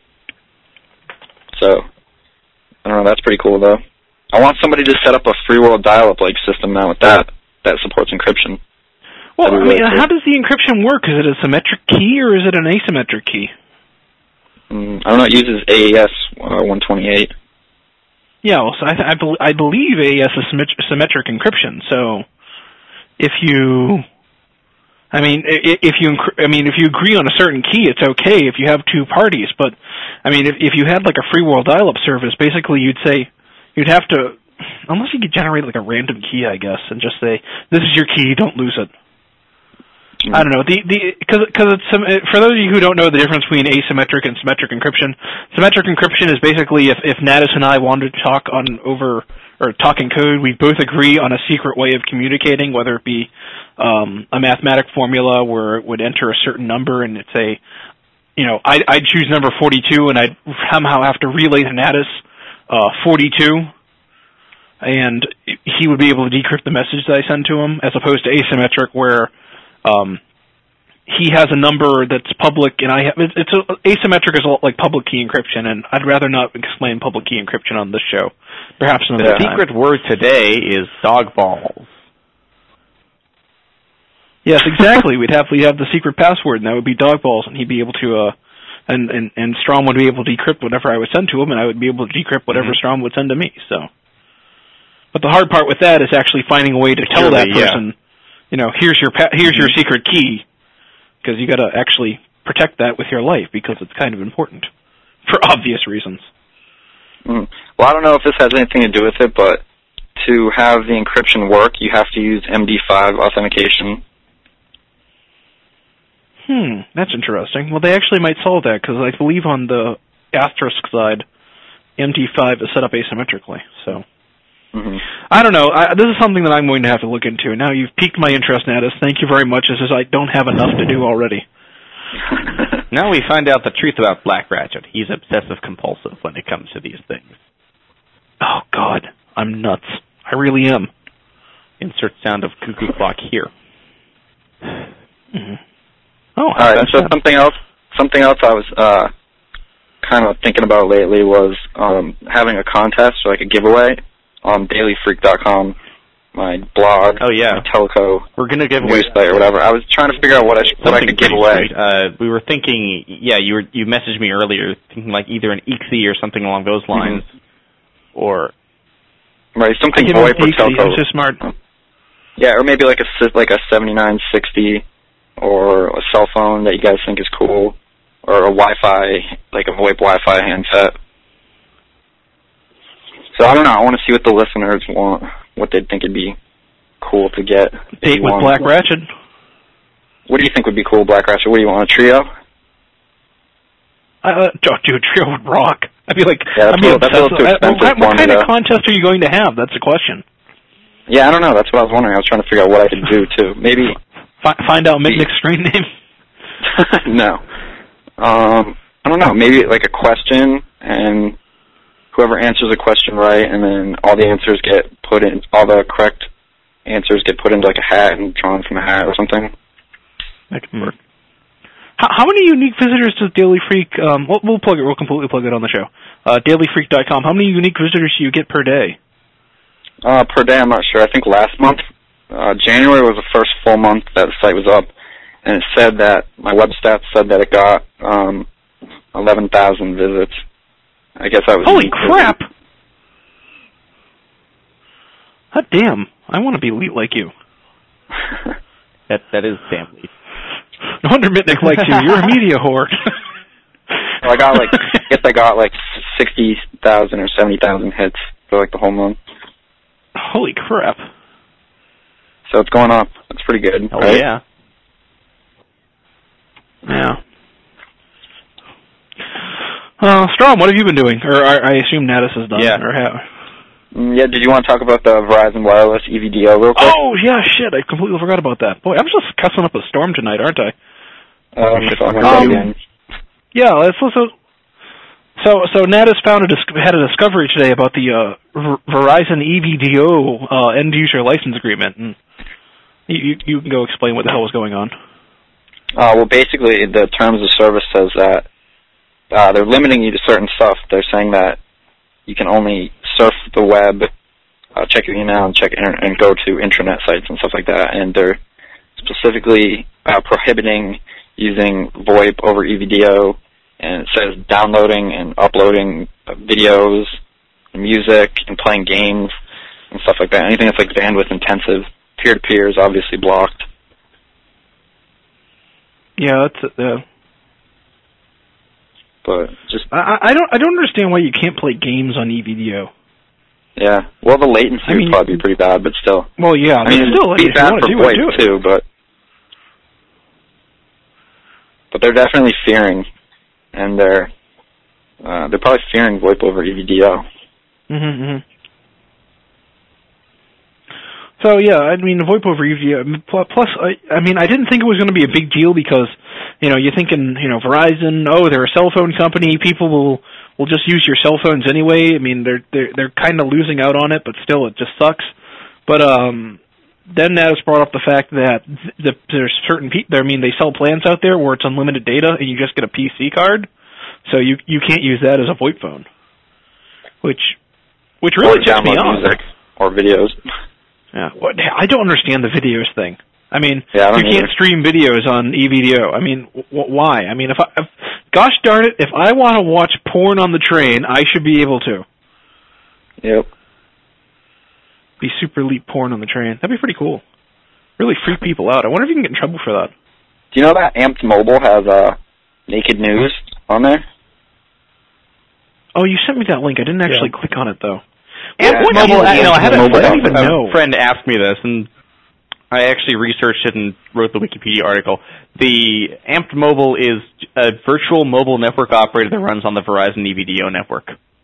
So, I don't know, that's pretty cool, though. I want somebody to set up a free world dial-up like system now with that, that supports encryption. Well, I mean, really cool. how does the encryption work? Is it a symmetric key, or is it an asymmetric key? Mm, I don't know, it uses A E S uh, one twenty-eight. Yeah, well, so I, th- I, be- I believe A E S is symmet- symmetric encryption, so if you... I mean, if you, I mean, if you agree on a certain key, it's okay if you have two parties. But, I mean, if if you had like a free world dial-up service, basically you'd say you'd have to, unless you could generate like a random key, I guess, and just say this is your key, don't lose it. Mm-hmm. I don't know. The the because because it's for those of you who don't know the difference between asymmetric and symmetric encryption. Symmetric encryption is basically if if Natus and I wanted to talk on over. or talking code, we both agree on a secret way of communicating, whether it be um, a mathematic formula where it would enter a certain number and it's a, you know, I'd, I'd choose number forty-two and I'd somehow have to relay to Natus uh, forty-two, and he would be able to decrypt the message that I send to him, as opposed to asymmetric where um, he has a number that's public and I have, it's a, asymmetric is a lot like public key encryption, and I'd rather not explain public key encryption on this show. Perhaps another The time. secret word today is dog balls. Yes, exactly. we'd have we have the secret password, and that would be dog balls, and he'd be able to, uh, and and and Strom would be able to decrypt whatever I would send to him, and I would be able to decrypt whatever mm-hmm. Strom would send to me. So, but the hard part with that is actually finding a way to tell that person, yeah. you know, here's your pa- here's mm-hmm. your secret key, because you got to actually protect that with your life because it's kind of important for obvious reasons. Mm. Well, I don't know if this has anything to do with it, but to have the encryption work, you have to use M D five authentication. Hmm, that's interesting. Well, they actually might solve that, because I believe on the asterisk side, M D five is set up asymmetrically. So, mm-hmm. I don't know. I, this is something that I'm going to have to look into. Now, you've piqued my interest, Natus. Thank you very much. This is I don't have enough to do already. Now we find out the truth about Black Ratchet. He's obsessive-compulsive when it comes to these things. Oh, God. I'm nuts. I really am. Insert sound of cuckoo clock here. Mm-hmm. Oh, all right. So something else, something else I was uh, kind of thinking about lately was um, having a contest or like a giveaway on daily freak dot com, my blog. Oh yeah, my telco. We're gonna give away site or whatever. I was trying to figure out what I sh- what I could give away. Uh, we were thinking, yeah, you were you messaged me earlier, thinking like either an E X I or something along those lines, mm-hmm. or right something VoIP or telco. That's just smart. Yeah, or maybe like a like a seventy-nine sixty, or a cell phone that you guys think is cool, or a Wi-Fi, like a VoIP Wi-Fi handset. So I don't know. I want to see what the listeners want, what they'd think would be cool to get. Date with Black Ratchet. What do you think would be cool, Black Ratchet? What do you want, a trio? Uh, don't do a trio would rock. I'd be like, yeah, that's, I'd be a, little, that's a little too expensive. What, what kind though. of contest are you going to have? That's the question. Yeah, I don't know. That's what I was wondering. I was trying to figure out what I could do, too. Maybe... F- find out Mitnick's screen name? No. Um, I don't know. Maybe like a question, and whoever answers a question right, and then all the answers get put in, all the correct answers get put into like a hat and drawn from a hat or something. That could work. How, how many unique visitors does Daily Freak, um, we'll, we'll plug it, we'll completely plug it on the show, uh, daily freak dot com, how many unique visitors do you get per day? Uh, per day, I'm not sure. I think last month, uh, January was the first full month that the site was up, and it said that, my web stats said that it got, um, eleven thousand visits. I guess I was... Holy crap! Busy. Hot damn. I want to be elite like you. that That is damn elite. No wonder Mitnick likes you. You're a media whore. Well, I got like, I guess I got like sixty thousand or seventy thousand hits for like the whole month. Holy crap. So it's going up. It's pretty good. Oh, right? yeah. Yeah. Uh, Strom, what have you been doing? Or I, I assume Natus is done. Yeah. Or how? Yeah, did you want to talk about the Verizon Wireless E V D O real quick? Oh, yeah, shit. I completely forgot about that. Boy, I'm just cussing up a storm tonight, aren't I? Um, um, yeah, let's listen. So, so Natus found a dis- had a discovery today about the uh, v- Verizon E V D O uh, end-user license agreement. And you, you can go explain what the hell was going on. Uh, well, basically, the terms of service says that uh, they're limiting you to certain stuff. They're saying that you can only surf the web, uh, check your email, and check inter- and go to intranet sites and stuff like that. And they're specifically uh, prohibiting using VoIP over E V D O. And it says downloading and uploading videos, and music, and playing games and stuff like that. Anything that's like bandwidth intensive, peer-to-peer is obviously blocked. Yeah, that's uh, but just I, I don't I don't understand why you can't play games on E V D O. Yeah, well, the latency I mean, would probably be pretty bad, but still. Well, yeah, I mean, still, it'd be bad for VoIP too, but but they're definitely fearing, and they're uh, they're probably fearing VoIP over E V D O. Mm-hmm. mm-hmm. So yeah, I mean, VoIP over E V D O. Plus, I, I mean, I didn't think it was going to be a big deal because, you know, you're thinking, you know, Verizon, oh, they're a cell phone company. People will will just use your cell phones anyway. I mean, they're they're they're kind of losing out on it, but still, it just sucks. But um, then that has brought up the fact that th- there's certain people. I mean, they sell plans out there where it's unlimited data and you just get a P C card, so you you can't use that as a VoIP phone, which which really ticks me off. Music or videos. Yeah, well, I don't understand the videos thing. I mean, yeah, I you can't either. stream videos on E V D O. I mean, w- why? I mean, if I, if, gosh darn it, if I want to watch porn on the train, I should be able to. Yep. Be super elite porn on the train. That'd be pretty cool. Really freak people out. I wonder if you can get in trouble for that. Do you know that Amped Mobile has uh, naked news on there? Oh, you sent me that link. I didn't actually yeah. click on it though. And yeah, what mobile, yeah, you know, I had a, mobile, friend, I don't even know. a friend ask me this, and I actually researched it and wrote the Wikipedia article. The Amped Mobile is a virtual mobile network operator that runs on the Verizon E V D O network.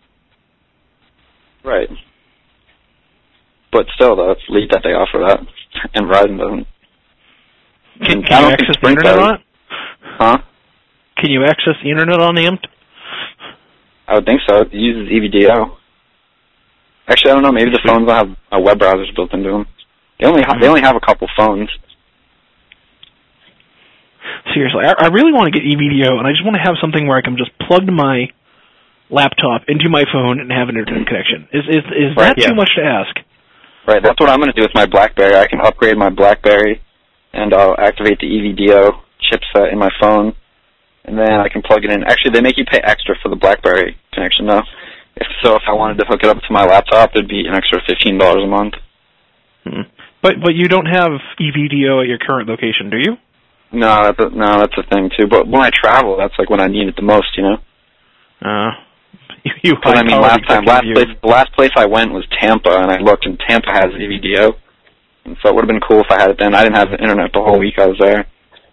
Right. But still, though, it's elite that they offer that, and Verizon doesn't. Can, can you access the internet on it? Huh? Can you access the internet on Amped? I would think so. It uses E V D O. Actually, I don't know. Maybe the phones don't have uh, web browsers built into them. They only ha- they only have a couple phones. seriously, I, I really want to get eVideo, and I just want to have something where I can just plug my laptop into my phone and have an internet connection. Is is is Right, that yeah. too much to ask? Right, that's what I'm going to do with my BlackBerry. I can upgrade my BlackBerry, and I'll activate the eVideo chipset in my phone, and then I can plug it in. Actually, they make you pay extra for the BlackBerry connection, though. If, so if I wanted to hook it up to my laptop, it'd be an extra fifteen dollars a month. Hmm. But but you don't have eVideo at your current location, do you? No, that's a, no, that's a thing, too. But when I travel, that's like when I need it the most, you know? Uh, you Because, I mean, last time, last place, the last place I went was Tampa, and I looked, and Tampa has eVideo. And so it would have been cool if I had it then. I didn't have the internet the whole week I was there.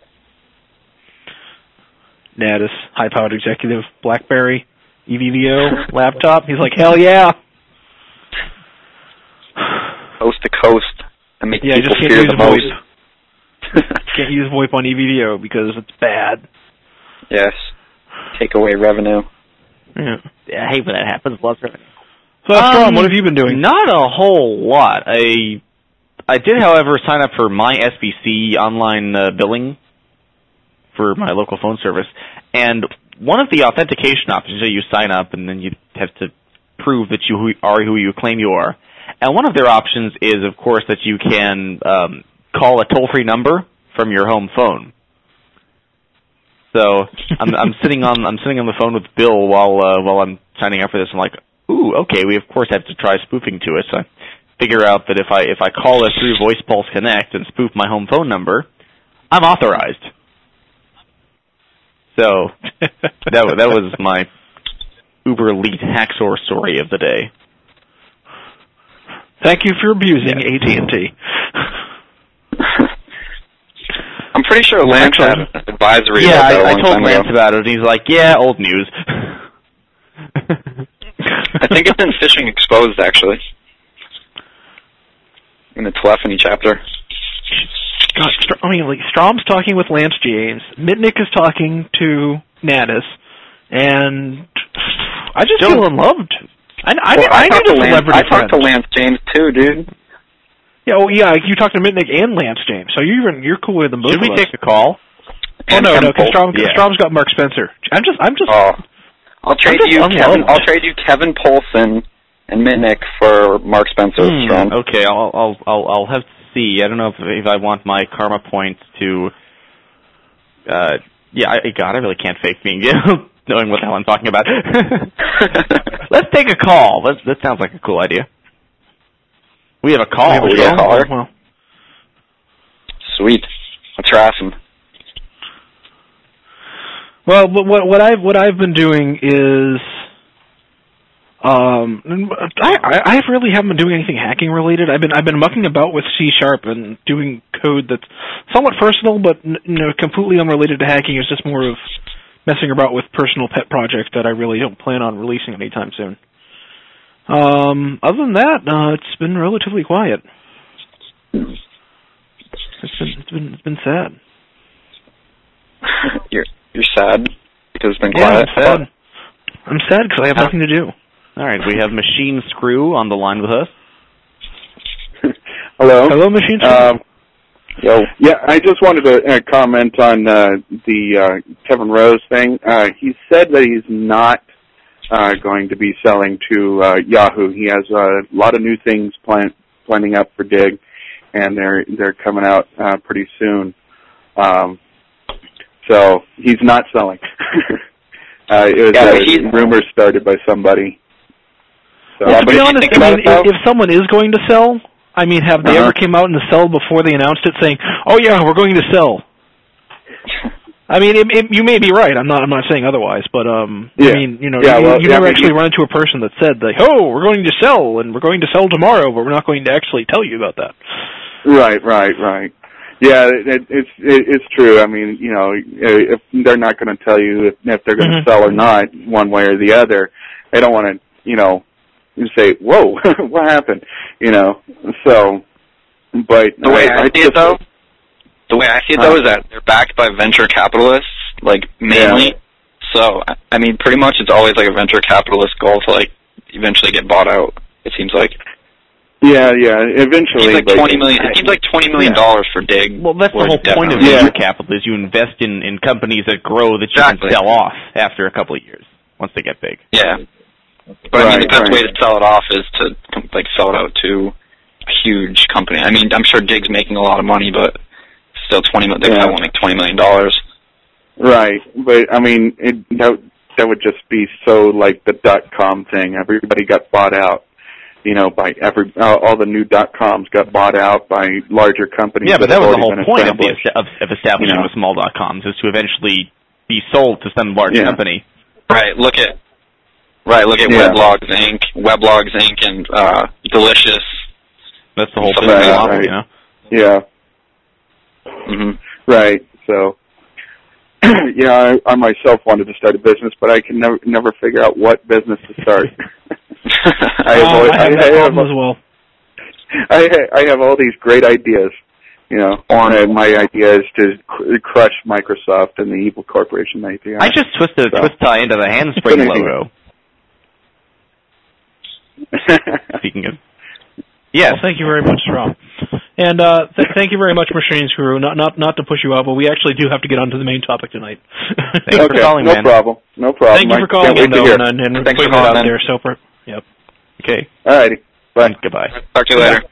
Natus, high-powered executive, BlackBerry, eVideo, laptop. He's like, hell yeah. Coast to coast, and make Yeah, people just can't fear use the most. VoIP. Can't use VoIP on eVideo because it's bad. Yes. Take away revenue. Yeah. Yeah, I hate when that happens. Lots of revenue. So, Strom, Um, what have you been doing? Not a whole lot. I I did, however, sign up for my S B C online uh, billing for my local phone service, and one of the authentication options, so you sign up and then you have to prove that you are who you claim you are. And one of their options is, of course, that you can um, call a toll-free number from your home phone. So I'm, I'm sitting on I'm sitting on the phone with Bill while uh, while I'm signing up for this. I'm like, ooh, okay. We of course have to try spoofing to it. So I figure out that if I if I call it through Voice Pulse Connect and spoof my home phone number, I'm authorized. So that that was my uber elite hacksaw story of the day. Thank you for abusing A T and T. I'm pretty sure Lance had an advisory Yeah, about that I, a I long told time Lance ago. about it, and he's like, yeah, old news. I think it's in Phishing Exposed, actually. In the telephony chapter. God, Str- I mean, like, Strom's talking with Lance James, Mitnick is talking to Natus, and I just Still- feel unloved. I, I, Well, I, I, need talked a to Lance, celebrity I talked to friend. Lance James, too, dude. Yeah, well, yeah, you talked to Mitnick and Lance James, so you're even, you're cooler than both Should we of us. take a call? Oh And no, Kevin no, because Pol- Strom, yeah. Strom's got Mark Spencer. I'm just, I'm just. Oh, I'll trade just you unloved. Kevin. I'll trade you Kevin Polson and Mitnick for Mark Spencer. Hmm, Strom. okay, I'll, I'll I'll I'll have to see. I don't know if if I want my karma points to. Uh, yeah, I, God, I really can't fake being knowing what the hell I'm talking about. Let's take a call. That that sounds like a cool idea. We have a call. We have a we got a call? caller? Well, Sweet. Let's harass him. well, what what what I've what I've been doing is, um, I I I really haven't been doing anything hacking related. I've been I've been mucking about with C Sharp and doing code that's somewhat personal, but you know, completely unrelated to hacking. It's just more of messing about with personal pet projects that I really don't plan on releasing anytime soon. Um, other than that, uh, it's been relatively quiet. It's been it's been it's been sad. you're you're sad because it's been Yeah, quiet. I'm sad. I'm sad because I have nothing to do. All right, we have Machine Screw on the line with us. Hello. Hello, Machine. Um, Yo. yeah, I just wanted to uh, comment on uh, the uh, Kevin Rose thing. Uh, he said that he's not uh, going to be selling to uh, Yahoo. He has a lot of new things plan- planning up for Dig, and they're they're coming out uh, pretty soon. Um, so he's not selling. uh, it was Yeah, uh, but he's- rumors started by somebody. So, Well, Yeah, to but be if you honest, think I about mean, it, though- if, if someone is going to sell, I mean, have they Uh-huh. ever came out in the sell before they announced it, saying, "Oh yeah, we're going to sell"? I mean, it, it, you may be right. I'm not. I'm not saying otherwise, but um, Yeah. I mean, you know, Yeah, you, well, you yeah, never I mean, actually you- run into a person that said, like, "Oh, we're going to sell, and we're going to sell tomorrow, but we're not going to actually tell you about that." Right, right, right. Yeah, it, it, it's it, it's true. I mean, you know, if they're not going to tell you if, if they're going to Mhm. sell or not, one way or the other, they don't want to, you know, say, "Whoa, what happened?" You know. So, but The way I, I see just, it, though, the way I see it, though, is that they're backed by venture capitalists, like, mainly. Yeah. So, I- I mean, pretty much it's always, like, a venture capitalist goal to, like, eventually get bought out, it seems like. Yeah, yeah. Eventually, it seems like but, twenty million. It seems like twenty million dollars for Dig. Well, that's the whole point of Yeah. venture capital is you invest in, in companies that grow that you Exactly. can sell off after a couple of years once they get big. Yeah, but I mean, Right, the best right. way to sell it off is to like sell it out to a huge company. I mean, I'm sure Dig's making a lot of money, but still, twenty. They Yeah. probably won't make twenty million dollars. Right, but I mean, it, that that would just be so like the dot com thing. Everybody got bought out. You know, by every uh, all the new dot coms got bought out by larger companies. Yeah, but that that have was the already whole been point of, the, established. of, of establishing You know. the small dot coms is to eventually be sold to some large Yeah. company. Right. Look at. Right. Look at Yeah. Weblogs Incorporated. Weblogs Incorporated and uh, Delicious. That's the whole Something business like that, model, right. you know. Yeah, hmm right. So, yeah, I, I myself wanted to start a business, but I can never never figure out what business to start. I have, Uh, always, I have I, that I have problem as well. I I have all these great ideas. You know, and my idea is to cr- crush Microsoft and the evil corporation idea. I just twisted a So. twist tie into the handspring Anything. logo. Speaking of, yes, Well, thank you very much, Rob. And uh, th- thank you very much, Machine's Guru. Not not not to push you out, but we actually do have to get on to the main topic tonight. Thanks for okay, calling, no man. problem. No problem. Thank you for I calling can't wait in, to though, hear. and, and Thanks for putting it calling out in. there. So, per- yep. Okay, Alrighty. Bye. goodbye. Talk to you later.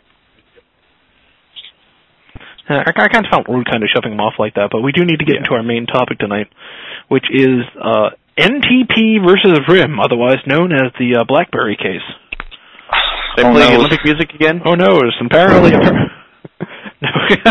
Uh, I, I kind of felt rude kind of shoving him off like that, but we do need to get Yeah. into our main topic tonight, which is uh, N T P versus RIM, otherwise known as the uh, BlackBerry case. They Oh, play no. Olympic music again? Oh no, it's apparently... no.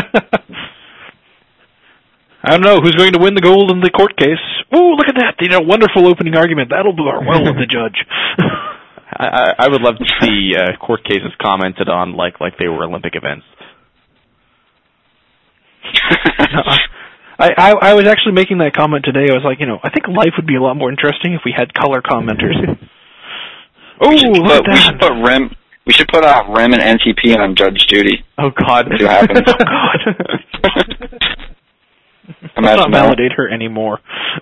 I don't know who's going to win the gold in the court case. Oh, look at that! You know, wonderful opening argument. That'll do our well with the judge. I, I, I would love to see uh, court cases commented on like like they were Olympic events. I, I I was actually making that comment today. I was like, you know, I think life would be a lot more interesting if we had color commenters. Oh, we should look put, at that! we should put RIM. We should put uh, RIM and N T P on Judge Judy. Oh God! See what happens. Oh God! Let's Imagine not that. validate her anymore.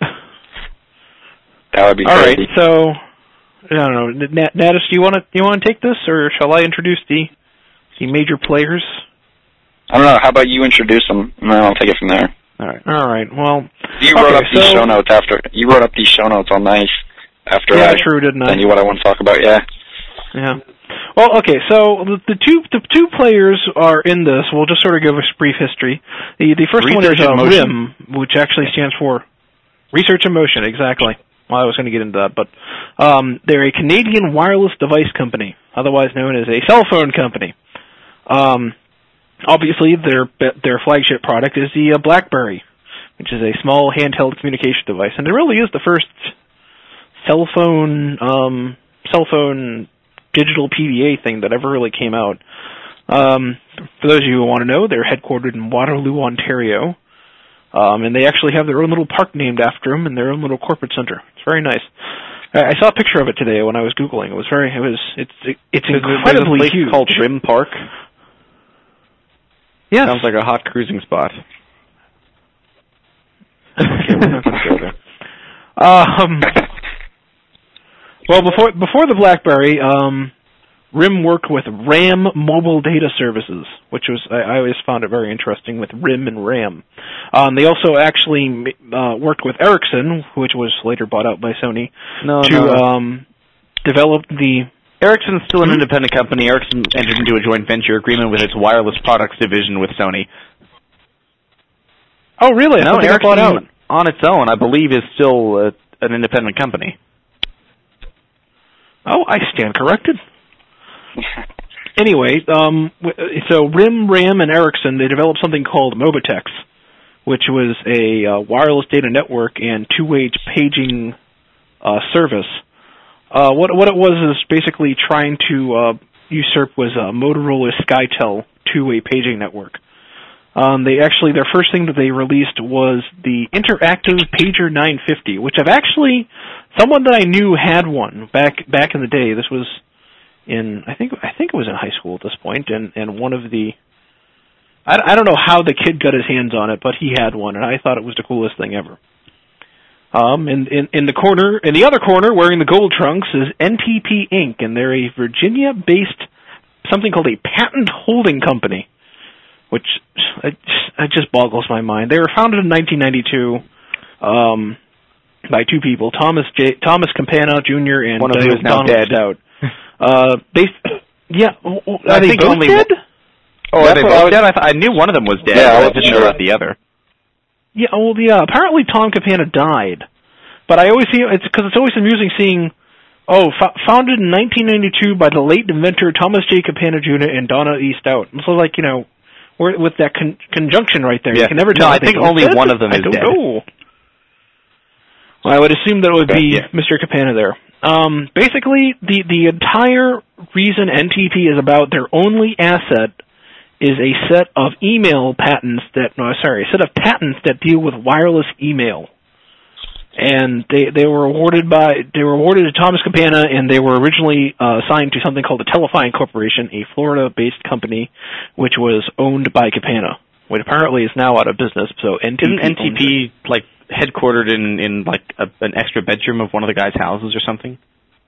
That would be All right, crazy. so I don't know, Nat- Natus, do you want to you want to take this, or shall I introduce the the major players? I don't know. How about you introduce them, and then I'll take it from there. All right. All right. Well, You wrote okay, up these so- show notes after. You wrote up these show notes all nice after yeah, I true, didn't I? sent you what I want to talk about. Yeah. Yeah. Well, okay. So the, the two the two players are in this. We'll just sort of give a brief history. The the first Research one in is uh, Motion. RIM, which actually stands for Research in Motion. Exactly. Well, I was going to get into that, but um, they're a Canadian wireless device company, otherwise known as a cell phone company. Um, obviously, their their flagship product is the uh, BlackBerry, which is a small handheld communication device, and it really is the first cell phone um, cell phone digital P D A thing that ever really came out. Um, for those of you who want to know, they're headquartered in Waterloo, Ontario, um, and they actually have their own little park named after them and their own little corporate center. It's very nice. I, I saw a picture of it today when I was googling. It was very, it was, it's, it, it's There's a incredibly place huge. called RIM Park. Yes. Sounds like a hot cruising spot. Okay, we're not going to go there. Um, well, before before the BlackBerry, um, RIM worked with RAM Mobile Data Services, which was I, I always found it very interesting with RIM and RAM. Um, they also actually uh, worked with Ericsson, which was later bought out by Sony, No, to no. um, develop the. Ericsson's still an independent company. Ericsson entered into a joint venture agreement with its wireless products division with Sony. Oh, really? I No, thought they got Ericsson bought out. on its own, I believe, is still uh, an independent company. Oh, I stand corrected. Anyway, um, so RIM, RAM, and Ericsson, they developed something called Mobitex, which was a uh, wireless data network and two-way paging uh, service. Uh, what what it was is basically trying to uh, usurp was uh, Motorola's SkyTel two-way paging network. Um, they actually their first thing that they released was the Interactive Pager nine fifty, which I've actually someone that I knew had one back back in the day. This was in I think I think it was in high school at this point, and and one of the I, I don't know how the kid got his hands on it, but he had one, and I thought it was the coolest thing ever. Um, in, in, in the corner, in the other corner, wearing the gold trunks, is N T P Incorporated, and they're a Virginia-based something called a patent holding company, which it, it just boggles my mind. They were founded in nineteen ninety-two um, by two people, Thomas J. Thomas Campana Junior and one of who is now Donald dead. Stout. uh, they, yeah, are I they think both only dead? Oh, are they both dead? I, th- I knew one of them was dead. Yeah, but I I didn't know sure. about the other. Yeah, well, yeah. Apparently, Tom Campana died, but I always see it's because it's always amusing seeing. Oh, f- founded in nineteen ninety-two by the late inventor Thomas J. Campana Junior and Donna E. Stout. So, like, you know, we're, with that con- conjunction right there, Yeah. you can never No, tell. I think only dead. one of them I is don't dead. know. Well, I would assume that it would be Yeah. Mister Campana there. Um, basically, the the entire reason N T P is about their only asset is a set of email patents that no, sorry, a set of patents that deal with wireless email. And they they were awarded by they were awarded to Thomas Campana, and they were originally uh, assigned to something called the Telefine Corporation, a Florida-based company, which was owned by Campana, which apparently is now out of business. So N T P Isn't N T P like headquartered in in like a, an extra bedroom of one of the guys' houses or something?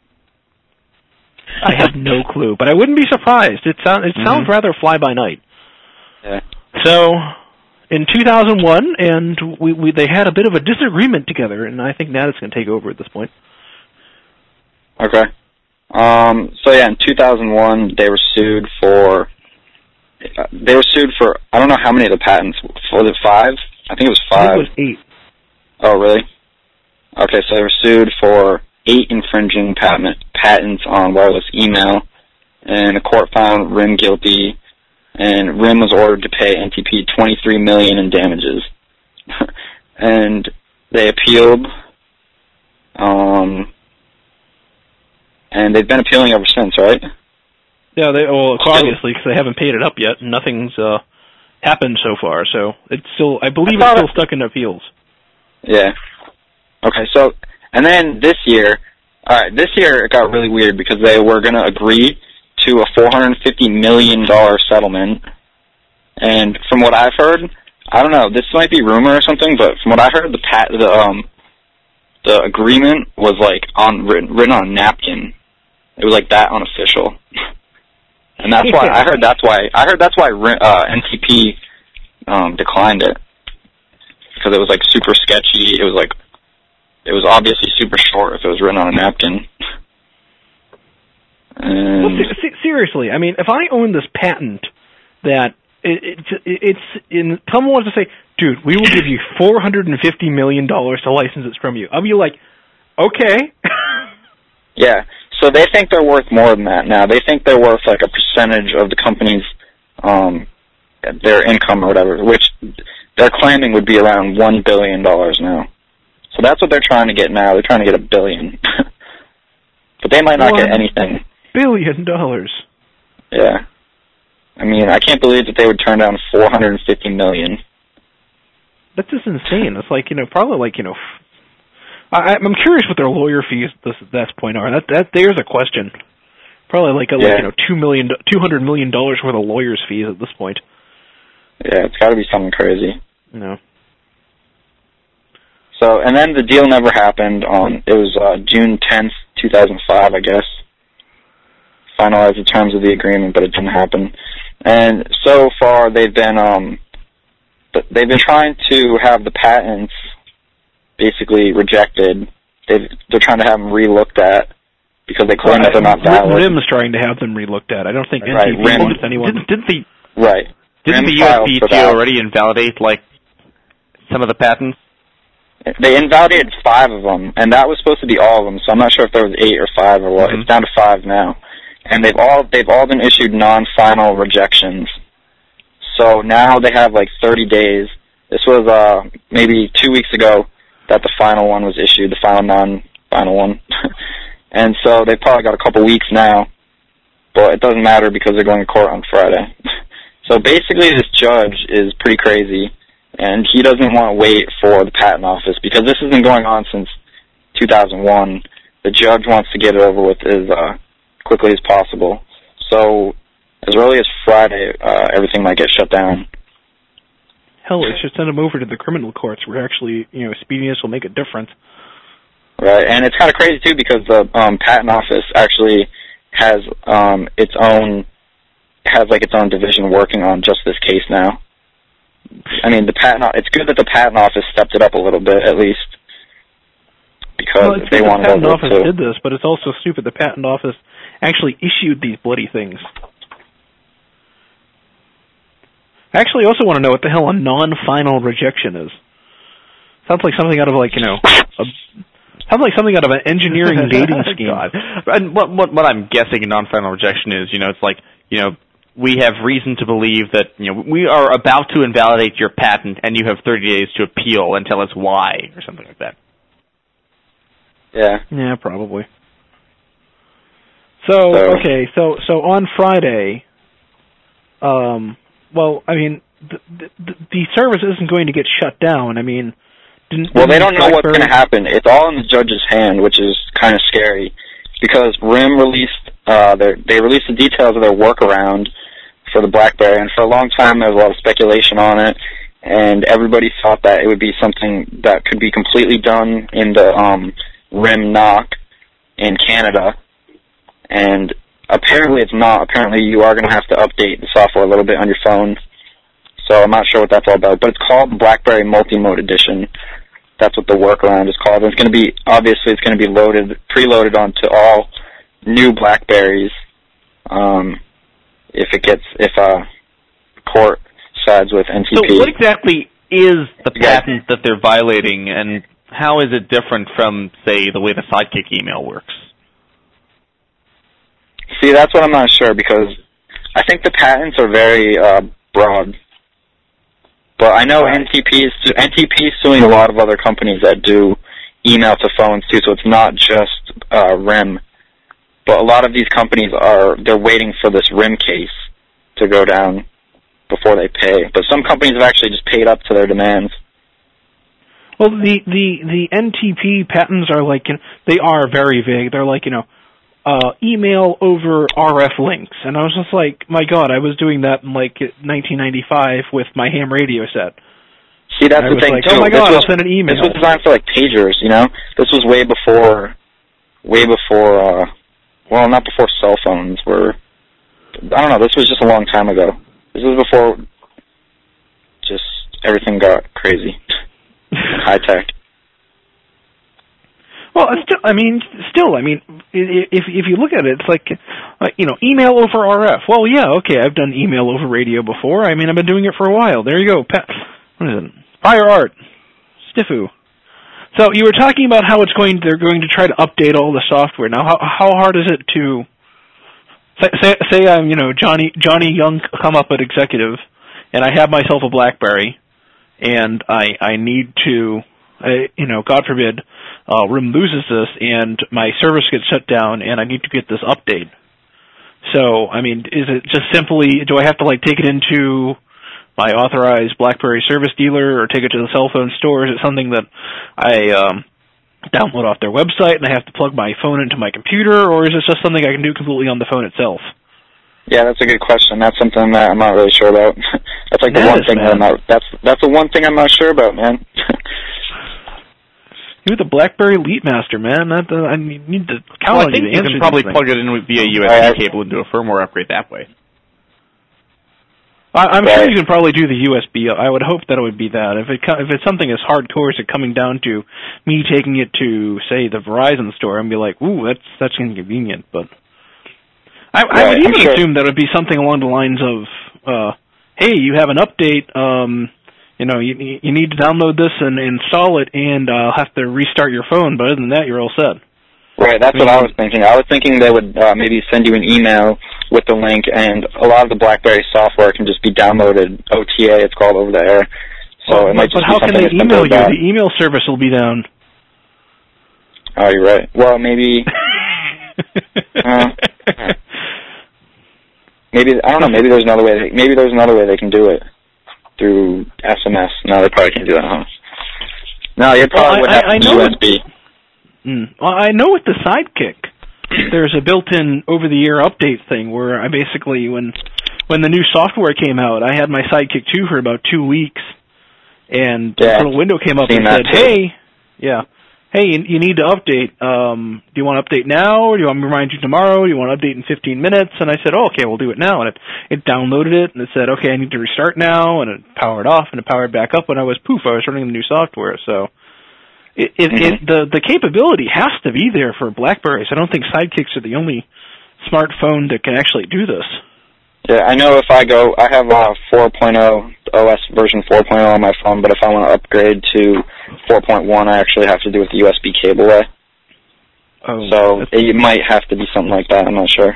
I have no clue, but I wouldn't be surprised. It sounds it sounds Mm-hmm. rather fly by night. Yeah. So, in two thousand one, and we, we they had a bit of a disagreement together, and I think Nat is going to take over at this point. Okay. Um, so yeah, in two thousand one, they were sued for. Uh, they were sued for I don't know how many of the patents. Was it five? I think it was I five. think it was eight. Oh, really? Okay, so they were sued for eight infringing patent, patents on wireless email, and the court found R I M guilty, and R I M was ordered to pay N T P twenty-three million dollars in damages. And they appealed, um, and they've been appealing ever since, right? Yeah, they well Still- obviously because they haven't paid it up yet, and nothing's uh, happened so far. So it's still, I believe, I it's thought still stuck in appeals. Yeah. Okay, so, and then this year, alright, this year it got really weird because they were going to agree to a four hundred fifty million dollars settlement, and from what I've heard, I don't know, this might be rumor or something, but from what I heard, the pat, the, um, the agreement was like on, written, written on a napkin. It was like that unofficial. And that's why, I heard that's why, I heard that's why, uh, N T P, um, declined it. Because it was like super sketchy, it was like, it was obviously super short if it was written on a napkin. And Well, se- se- seriously, I mean, if I own this patent that it, it, it's in, someone wants to say, dude, we will give you four hundred fifty million dollars to license it from you. I'll be like, okay. yeah, so they think they're worth more than that now. They think they're worth like a percentage of the company's, um, their income or whatever, which they're claiming would be around one billion dollars now. So that's what they're trying to get now. They're trying to get a billion. But they might not One get anything. Billion dollars. Yeah. I mean, I can't believe that they would turn down four hundred fifty million dollars. That's just insane. It's like, you know, probably like, you know, I, I'm curious what their lawyer fees at this, this point are. That, that, there's a question. Probably like, a, Yeah. like you know, two million, two hundred million dollars worth of lawyers' fees at this point. Yeah, it's got to be something crazy. No. So, and then the deal never happened on, it was uh, June tenth, two thousand five, I guess. Finalized the terms of the agreement, but it didn't happen. And so far, they've been, um, they've been trying to have the patents basically rejected. They've, they're trying to have them re-looked at because they claim that they're not valid. R I M is trying to have them relooked at. I don't think Right, N T P R I M. wants anyone. Didn't, didn't the Right. didn't R I M the filed for U S P T O that. already invalidate like some of the patents? They invalidated five of them, and that was supposed to be all of them. So I'm not sure if there was eight or five or what. Mm-hmm. It's down to five now, and they've all they've all been issued non-final rejections. So now they have like thirty days. This was uh maybe two weeks ago that the final one was issued, the final non-final one, and so they've probably got a couple weeks now. But it doesn't matter because they're going to court on Friday. So basically, this judge is pretty crazy. And he doesn't want to wait for the patent office because this has been going on since two thousand one. The judge wants to get it over with as uh, quickly as possible. So as early as Friday, uh, everything might get shut down. Hell, they should send them over to the criminal courts where actually, you know, speediness will make a difference. Right, and it's kind of crazy too because the um, patent office actually has um, its own has like its own division working on just this case now. I mean, the patent. It's good that the patent office stepped it up a little bit, at least, because well, it's they good wanted the patent to. office did this, but it's also stupid. The patent office actually issued these bloody things. I actually also want to know what the hell a non-final rejection is. Sounds like something out of like you know, a, sounds like something out of an engineering dating scheme. God. And what what what I'm guessing a non-final rejection is, you know, it's like you know. We have reason to believe that, you know, we are about to invalidate your patent and you have thirty days to appeal and tell us why, or something like that. Yeah. Yeah, probably. So, so okay, so so on Friday, um, well, I mean, the, the, the service isn't going to get shut down. I mean, didn't, well, didn't they don't know what's BlackBerry... going to happen. It's all in the judge's hand, which is kind of scary, because RIM released, uh, their, they released the details of their workaround for the BlackBerry, and for a long time there was a lot of speculation on it, and everybody thought that it would be something that could be completely done in the um, RIM N O C in Canada, and apparently it's not. Apparently you are going to have to update the software a little bit on your phone, so I'm not sure what that's all about, but it's called BlackBerry Multi-Mode Edition. That's what the workaround is called. It's going to be, obviously it's going to be loaded, preloaded onto all new BlackBerries, um, if it gets, if uh, court sides with N T P. So what exactly is the Yeah. patent that they're violating, and how is it different from, say, the way the Sidekick email works? See, that's what I'm not sure, because I think the patents are very uh, broad. But I know N T P is su- N T P is suing a lot of other companies that do email to phones too, so it's not just uh, RIM. But a lot of these companies are, they're waiting for this RIM case to go down before they pay. But some companies have actually just paid up to their demands. Well, the, the, the N T P patents are like, you know, they are very vague. They're like, you know, uh, email over R F links. And I was just like, my God, I was doing that in like nineteen ninety-five with my ham radio set. See, that's and the thing like, too. Oh my God, this was, I'll send an email. This was designed for like pagers, you know? This was way before, way before, uh, well, not before cell phones were, I don't know, this was just a long time ago. This was before just everything got crazy. High tech. Well, it's still, I mean, still, I mean, if if you look at it, it's like, uh, you know, email over R F. Well, yeah, okay, I've done email over radio before. I mean, I've been doing it for a while. There you go. Pa- what is it? FireArt. Stiffoo. So you were talking about how it's going. They're going to try to update all the software. Now, how how hard is it to say say, say I'm you know Johnny Johnny Young come up at executive, and I have myself a BlackBerry, and I I need to, uh, you know, God forbid, uh, RIM loses this and my service gets shut down, and I need to get this update. So, I mean, is it just simply, do I have to like take it into my authorized BlackBerry service dealer or take it to the cell phone store? Is it something that I um, download off their website and I have to plug my phone into my computer, or is it just something I can do completely on the phone itself? Yeah, that's a good question. That's something that I'm not really sure about. That's like the That one is, thing that I'm man. not. That's that's the one thing I'm not sure about, man. You're the BlackBerry Elite Master, man. That, uh, I need to count Well, I on think you to you answer can probably these plug things. it in via U S B I- cable and do a firmware upgrade that way. I, I'm Right. sure you can probably do the U S B. I would hope that it would be that. If it co- if it's something as hardcore as it coming down to me taking it to, say, the Verizon store and be like, ooh, that's that's inconvenient. But I, I Right, would I'm even sure. assume that it would be something along the lines of, uh, hey, you have an update. Um, you know, you you need to download this and install it, and uh, I'll have to restart your phone. But other than that, you're all set. Right, that's I what I mean- was thinking. I was thinking they would uh, maybe send you an email with the link, and a lot of the BlackBerry software can just be downloaded. O T A, it's called, over the air. So Well, it might but just how be can something they as simple email as you? that. The email service will be down. Oh, you're right. Well, maybe. uh, maybe I don't know. Maybe there's another way. They, maybe there's another way they can do it through S M S. No, they probably can't do that, huh? No, you Well, probably would I- have I- I to know U S B. Mm. Well, I know with the Sidekick, there's a built-in over-the-air update thing where I basically, when when the new software came out, I had my Sidekick two for about two weeks, and Yeah, a little window came up seen and that said, too. "Hey, yeah, hey, you, you need to update. Um, do you want to update now, or do you want me to remind you tomorrow? Do you want to update in fifteen minutes? And I said, oh, okay, we'll do it now. And it, it downloaded it, and it said, okay, I need to restart now, and it powered off, and it powered back up when I was, poof, I was running the new software. So it, it, mm-hmm. it, the, the capability has to be there for BlackBerries. I don't think Sidekicks are the only smartphone that can actually do this. Yeah, I know if I go, I have a four point oh, O S version four point oh on my phone, but if I want to upgrade to four point one, I actually have to do it with the U S B cable way. Oh, so it might have to be something like that, I'm not sure.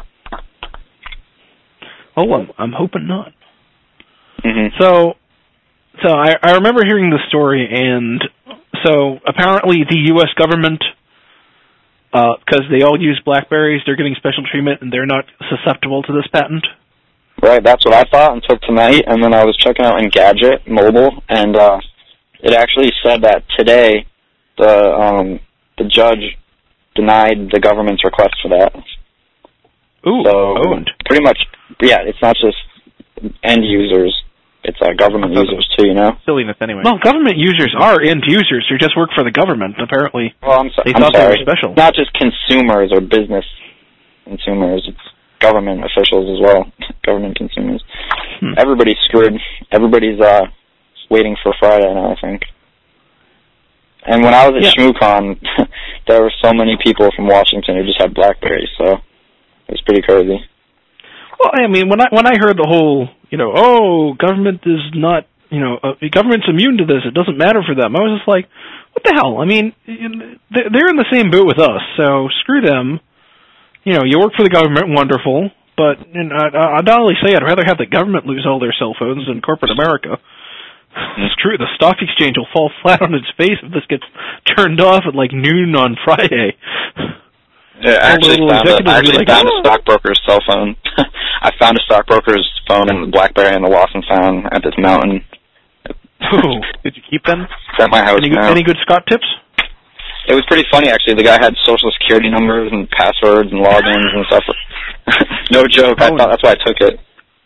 Oh, I'm, I'm hoping not. Mm-hmm. So, so I, I remember hearing the story, and so apparently the U S government, because uh, they all use BlackBerries, they're getting special treatment, and they're not susceptible to this patent. Right, that's what I thought until tonight, and then I was checking out Engadget mobile, and uh, it actually said that today the um, the judge denied the government's request for that. Ooh, so owned. Pretty much, yeah, it's not just end users, it's uh, government users too, you know? Silliness anyway. Well, government users are end users who just work for the government, apparently. Well, I'm, so, they I'm thought sorry. they were special. Not just consumers or business consumers, it's government officials as well, government consumers. Hmm. Everybody's screwed. Everybody's uh, waiting for Friday now, I think. And when I was at yeah. ShmooCon, there were so many people from Washington who just had BlackBerries, so it was pretty crazy. Well, I mean, when I when I heard the whole, you know, oh, government is not, you know, uh, government's immune to this, it doesn't matter for them, I was just like, what the hell? I mean, they're in the same boat with us, so screw them. You know, you work for the government, wonderful, but you know, I'd only say I'd rather have the government lose all their cell phones than corporate America. It's true, the stock exchange will fall flat on its face if this gets turned off at like noon on Friday. Yeah, I actually found, a, I actually like, found oh. a stockbroker's cell phone. I found a stockbroker's phone in the BlackBerry and the Lost and Found at this mountain. Oh, did you keep them? It's at my house any, now. Any good Scott tips? It was pretty funny, actually. The guy had social security numbers and passwords and logins and stuff. No joke. Oh, I thought that's why I took it.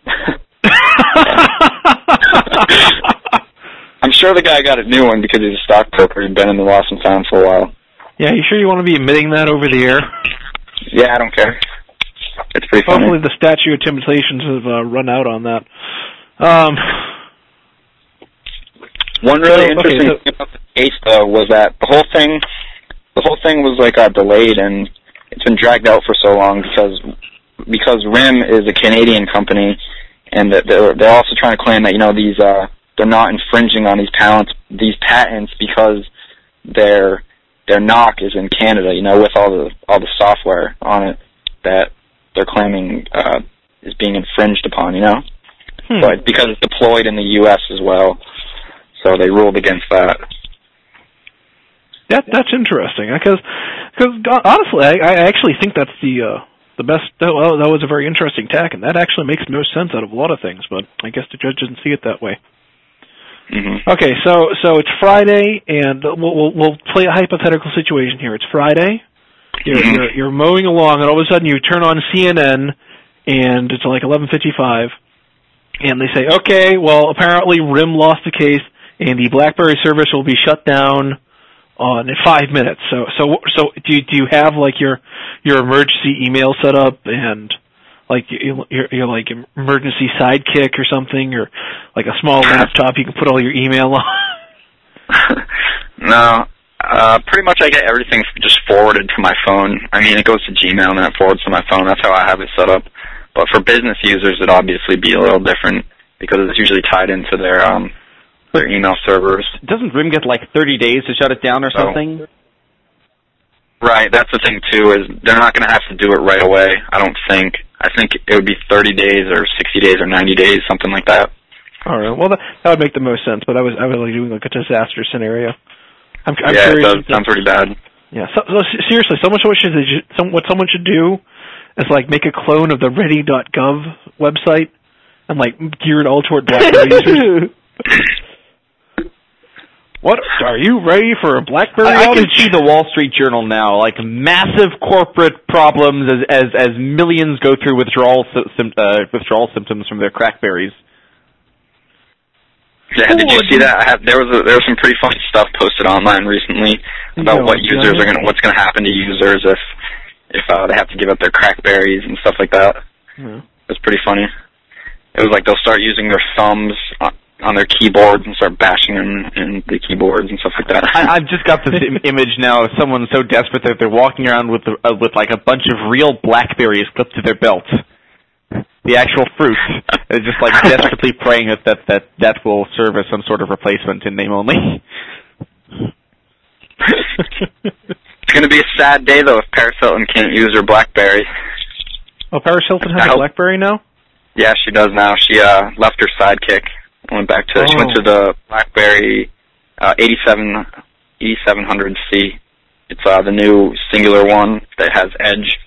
I'm sure the guy got a new one because he's a stockbroker. He'd been in the Lost and Found for a while. Yeah, you sure you want to be admitting that over the air? Yeah, I don't care. It's pretty funny. Hopefully the statute of limitations have uh, run out on that. Um, One really so, interesting okay, so, thing about the case, though, was that the whole thing, the whole thing was like uh, delayed, and it's been dragged out for so long because because RIM is a Canadian company, and that they're they're also trying to claim that you know these uh, they're not infringing on these patents these patents because their their knock is in Canada, you know, with all the all the software on it that they're claiming uh, is being infringed upon, you know, hmm. but because it's deployed in the U S as well. So they ruled against that. That that's interesting because because honestly, I, I actually think that's the uh, the best. That, well, that was a very interesting tack, and that actually makes most sense out of a lot of things. But I guess the judge didn't see it that way. Mm-hmm. Okay, so so it's Friday, and we'll, we'll we'll play a hypothetical situation here. It's Friday. You're, mm-hmm. you're you're mowing along, and all of a sudden you turn on C N N, and it's like eleven fifty-five, and they say, okay, well apparently RIM lost the case. And the BlackBerry service will be shut down on in five minutes. So, so, so, do you, do you have like your your emergency email set up and like your your like emergency sidekick or something, or like a small laptop you can put all your email on? No, uh, pretty much I get everything just forwarded to my phone. I mean, it goes to Gmail and then it forwards to my phone. That's how I have it set up. But for business users, it'd obviously be a little different because it's usually tied into their um. their email servers. Doesn't RIM get like thirty days to shut it down or so, something? Right, that's the thing too, is they're not going to have to do it right away, I don't think. I think it would be thirty days or sixty days or ninety days, something like that. All right, well that, that would make the most sense, but I was I was like doing like a disaster scenario. I'm, I'm yeah, curious. it does. Sounds pretty bad. Yeah, so, so seriously, someone should, some, what someone should do is like make a clone of the ready dot gov website and like gear it all toward BlackBerry users. What are you ready for a BlackBerry I, I outage? can see the Wall Street Journal now, like massive corporate problems as as, as millions go through withdrawal uh, withdrawal symptoms from their crackberries. Yeah, did you see that? I have, there was a, there was some pretty funny stuff posted online recently about what users are gonna, what's gonna happen to users if if uh, they have to give up their crackberries and stuff like that. Yeah. It was pretty funny. It was like they'll start using their thumbs on, on their keyboards and start bashing them in the keyboards and stuff like that. I, I've just got this im- image now of someone so desperate that they're walking around with the, uh, with like a bunch of real blackberries clipped to their belts. The actual fruit. They're just like desperately praying that, that that that will serve as some sort of replacement in name only. It's going to be a sad day, though, if Paris Hilton can't use her BlackBerry. Oh, Paris Hilton has a BlackBerry now? Yeah, she does now. She uh, left her Sidekick and went back to. Oh. She went to the BlackBerry uh, eighty-seven eighty-seven hundred C. It's uh, the new singular one that has Edge.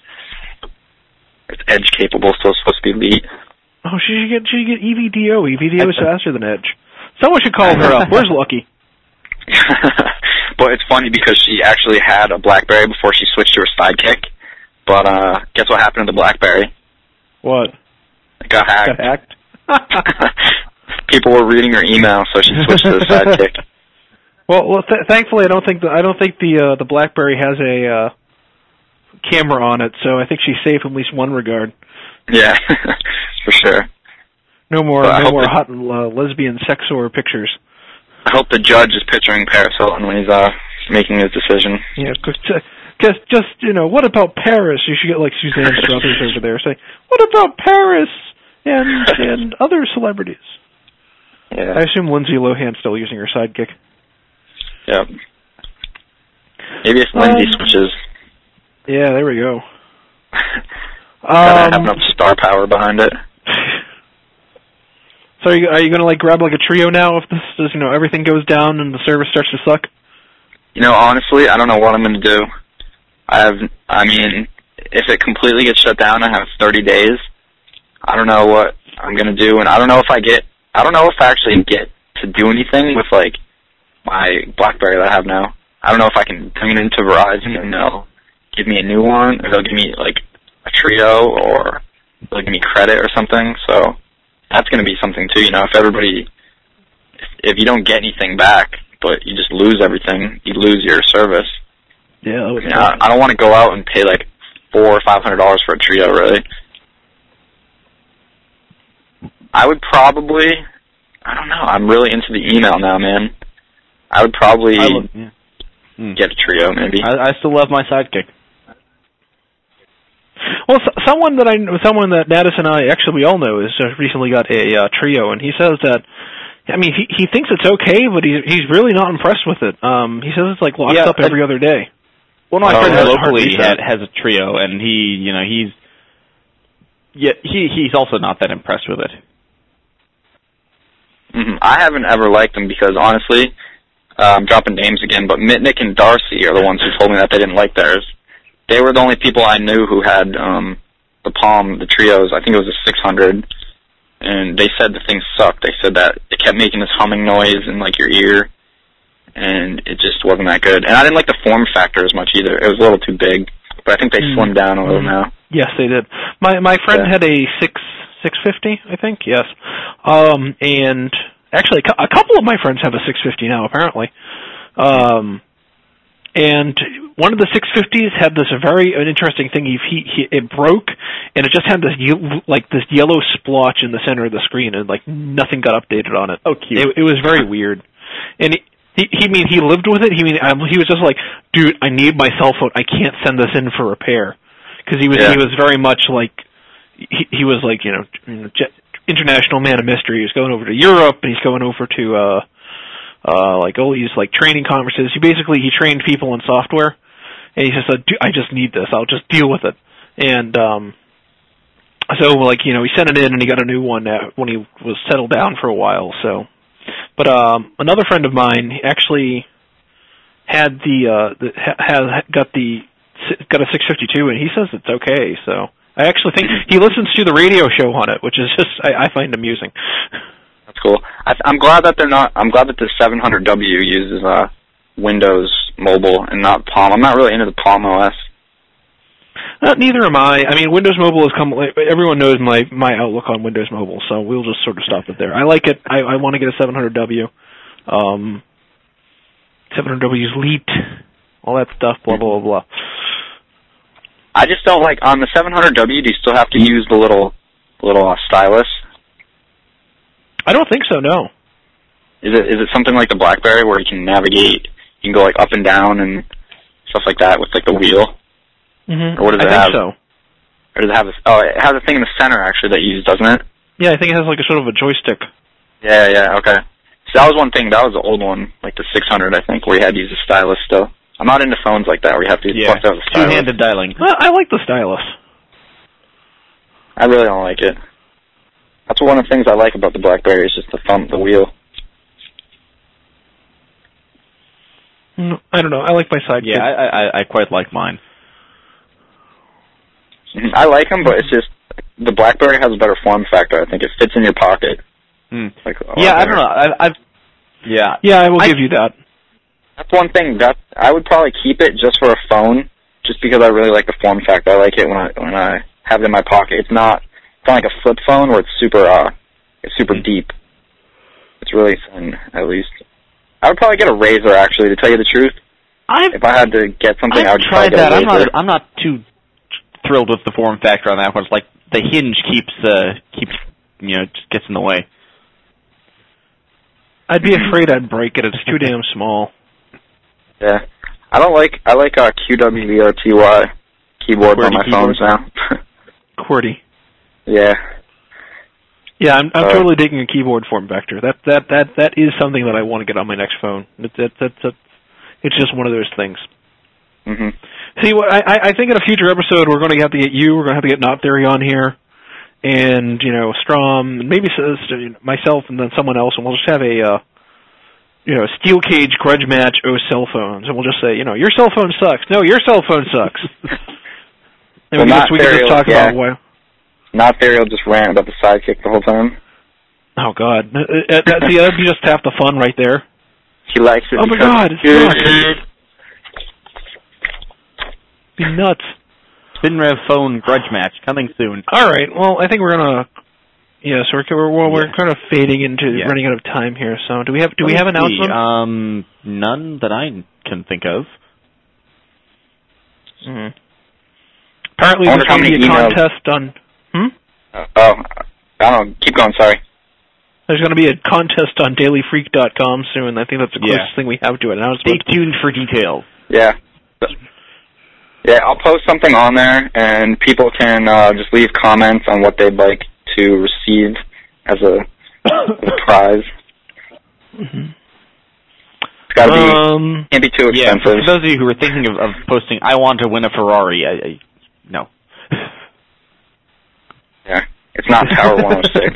It's Edge capable, so it's supposed to be elite. Oh, she should get she should get E V D O. E V D O is faster than Edge. Someone should call her up. Where's Lucky? But it's funny because she actually had a BlackBerry before she switched to her Sidekick. But uh, guess what happened to the BlackBerry? What? It got hacked. Got hacked? People were reading her email, so she switched to the Sidekick. Well, well, th- thankfully, I don't think the I don't think the uh, the BlackBerry has a uh, camera on it, so I think she's safe in at least one regard. Yeah, for sure. No more, well, no more hot uh, lesbian sex or pictures. I hope the judge is picturing Paris Hilton when he's uh making his decision. Yeah, just, just you know, what about Paris? You should get like Suzanne Struthers over there say, "What about Paris and and other celebrities?" Yeah. I assume Lindsay Lohan's still using her Sidekick. Yep. Maybe if Lindsay um, switches. Yeah, there we go. Gotta um, have enough star power behind it. So are you, are you going to like grab like a Trio now if this is, you know, everything goes down and the service starts to suck? You know, honestly, I don't know what I'm going to do. I have, I mean, if it completely gets shut down, I have thirty days. I don't know what I'm going to do, and I don't know if I get, I don't know if I actually get to do anything with like my BlackBerry that I have now. I don't know if I can bring it into Verizon and they'll give me a new one, or they'll give me like a Trio, or they'll give me credit or something. So that's going to be something too, you know, if everybody, if, if you don't get anything back, but you just lose everything, you lose your service. Yeah, that would I, mean, I, I don't want to go out and pay like four or five hundred dollars for a Trio, really. I would probably, I don't know, I'm really into the email now, man. I would probably I look, yeah. mm. get a Trio, maybe. I, I still love my Sidekick. Well, so, someone that I, someone that Natus and I actually we all know has uh, recently got a uh, Trio, and he says that, I mean, he he thinks it's okay, but he's he's really not impressed with it. Um, he says it's like locked yeah, up every other day. Well, my friend locally had, has a Trio, and he, you know, he's yeah, he he's also not that impressed with it. Mm-hmm. I haven't ever liked them because honestly, uh, I'm dropping names again, but Mitnick and Darcy are the ones who told me that they didn't like theirs. They were the only people I knew who had um, the Palm, the Trios. I think it was a six hundred, and they said the thing sucked. They said that it kept making this humming noise in like your ear, and it just wasn't that good. And I didn't like the form factor as much either. It was a little too big, but I think they mm. slimmed down a little mm. now. Yes, they did. My my friend yeah. had a six six fifty, I think. Yes, um, and actually a couple of my friends have a six fifty now, apparently. Um, and one of the six fifties had this very an interesting thing. He, he, he it broke, and it just had this like this yellow splotch in the center of the screen, and like nothing got updated on it. Oh, cute! It, it was very weird, and he, he he mean he lived with it. He mean um, he was just like, dude, I need my cell phone. I can't send this in for repair, because he was yeah. he was very much like he he was like you know, you know jet, international man of mystery. He's going over to Europe, and he's going over to. uh Uh, like all these like training conferences. He basically he trained people in software, and he just said, "I just need this. I'll just deal with it." And um, so like you know he sent it in, and he got a new one when he was settled down for a while. So, but um, another friend of mine actually had the uh, the has got the got a six fifty-two, and he says it's okay. So I actually think he listens to the radio show on it, which is just I, I find amusing. That's cool. I th- I'm glad that they're not. I'm glad that the seven hundred W uses uh, Windows Mobile and not Palm. I'm not really into the Palm O S. Uh, neither am I. I mean, Windows Mobile has come. Everyone knows my my outlook on Windows Mobile, so we'll just sort of stop it there. I like it. I, I want to get a seven hundred W. Um, seven hundred W is leaked. All that stuff. Blah blah blah blah. I just don't like on the seven hundred W. Do you still have to use the little little uh, stylus? I don't think so. No. Is it is it something like the BlackBerry where you can navigate? You can go like up and down and stuff like that with like the wheel. Mm-hmm. Or what does it I have? think so. Or does it have a, oh, it has a thing in the center, actually, that you use, doesn't it? Yeah, I think it has like a sort of a joystick. Yeah, yeah, okay. So that was one thing, that was the old one, like the six hundred, I think, where you had to use a stylus still. I'm not into phones like that, where you have to Yeah, bust out the stylus. two-handed dialing. Well, I like the stylus. I really don't like it. That's one of the things I like about the BlackBerry, is just the thumb, the wheel. Mm, I don't know, I like my Sidekick. Yeah, I, I, I quite like mine. I like them, but it's just, the BlackBerry has a better form factor. I think it fits in your pocket. Mm. Like, Yeah, I don't know. I, I've, yeah. Yeah, I will I, give you that. That's one thing that I would probably keep it just for a phone, just because I really like the form factor. I like it when I when I have it in my pocket. It's not it's not like a flip phone where it's super uh it's super deep. It's really thin, at least. I would probably get a Razer, actually, to tell you the truth. I've, If I had to get something, I I've would tried probably get that. a I'm Razer. not. I'm not too thrilled with the form factor on that one. It's like the hinge keeps uh keeps you know just gets in the way. I'd be afraid I'd break it. It's too damn small. Yeah, I don't like. I like uh, Q W E R T Y keyboards on QWERTY my keyboard? phones now. QWERTY. Yeah. Yeah, I'm, I'm Uh, totally digging a keyboard form factor. That that that that is something that I want to get on my next phone. It's it's it's, it's, it's just one of those things. Mhm. See, what I I think in a future episode we're going to have to get you. We're going to have to get Not Theory on here, and you know Strom, and maybe s- myself, and then someone else, and we'll just have a. Uh, You know, steel cage grudge match. Oh, cell phones, and we'll just say, you know, your cell phone sucks. No, your cell phone sucks. And Well, we, not just, we can just Theory, talk yeah. about why. Not Theory will just rant about the Sidekick the whole time. Oh God, uh, uh, that, see, that'd be just half the fun right there. He likes it. Oh my because God, it's good. nuts. Be nuts. Spinrev phone grudge match coming soon. All right, well, I think we're gonna. Yeah, so we're we're, well, we're Yeah. kind of fading into Yeah. running out of time here. So do we have do we Let have me see. announcements? Um, none that I can think of. Mm-hmm. Apparently, I there's wonder how going to be many a emails- contest on. Hmm. Uh, oh, I don't know. Keep going. Sorry. There's going to be a contest on daily freak dot com soon. I think that's the Yeah. closest thing we have to it. Now Stay tuned for details. Yeah. Yeah, I'll post something on there, and people can uh, just leave comments on what they'd like to receive as a, as a prize. Mm-hmm. It's got to be Um, can't be too Yeah, expensive. for, for those of you who are thinking of, of posting, I want to win a Ferrari. I, I, no. Yeah, it's not Tower one oh six.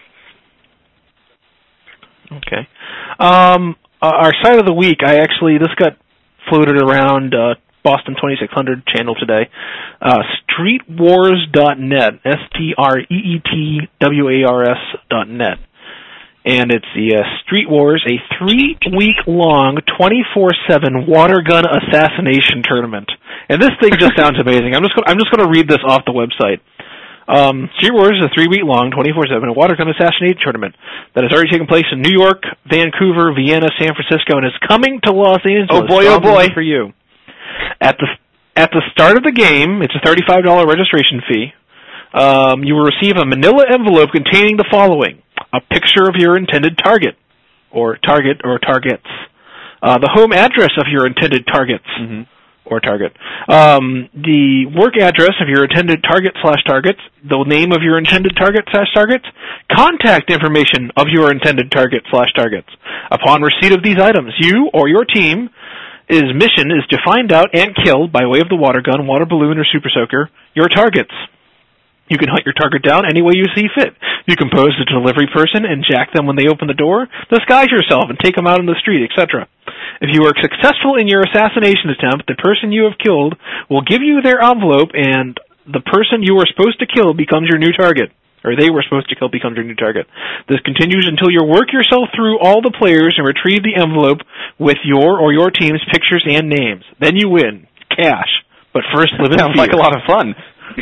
Okay. Um, uh, our site of the week, I actually, this got floated around uh, Boston twenty-six hundred channel today. Uh, street wars dot net, S T R E E T W A R S dot net. And it's the uh, Street Wars, a three-week-long, twenty-four seven water gun assassination tournament. And this thing just sounds amazing. I'm just gonna, I'm just going to read this off the website. Um, Street Wars is a three-week-long, twenty-four seven water gun assassination tournament that has already taken place in New York, Vancouver, Vienna, San Francisco, and is coming to Los Angeles. Oh boy, oh boy. For you. At the at the start of the game, it's a thirty-five dollars registration fee. Um, you will receive a manila envelope containing the following: a picture of your intended target, or target, or targets, uh, the home address of your intended targets, Mm-hmm. or target, um, the work address of your intended target slash targets, the name of your intended target slash targets, contact information of your intended target slash targets. Upon receipt of these items, you or your team, his mission is to find out and kill, by way of the water gun, water balloon, or super soaker, your targets. You can hunt your target down any way you see fit. You can pose the delivery person and jack them when they open the door, disguise yourself and take them out in the street, et cetera. If you are successful in your assassination attempt, the person you have killed will give you their envelope, and the person you were supposed to kill becomes your new target. Or they were supposed to kill becomes your new target. This continues until you work yourself through all the players and retrieve the envelope with your or your team's pictures and names. Then you win. Cash. But first, live in Sounds fear. like a lot of fun.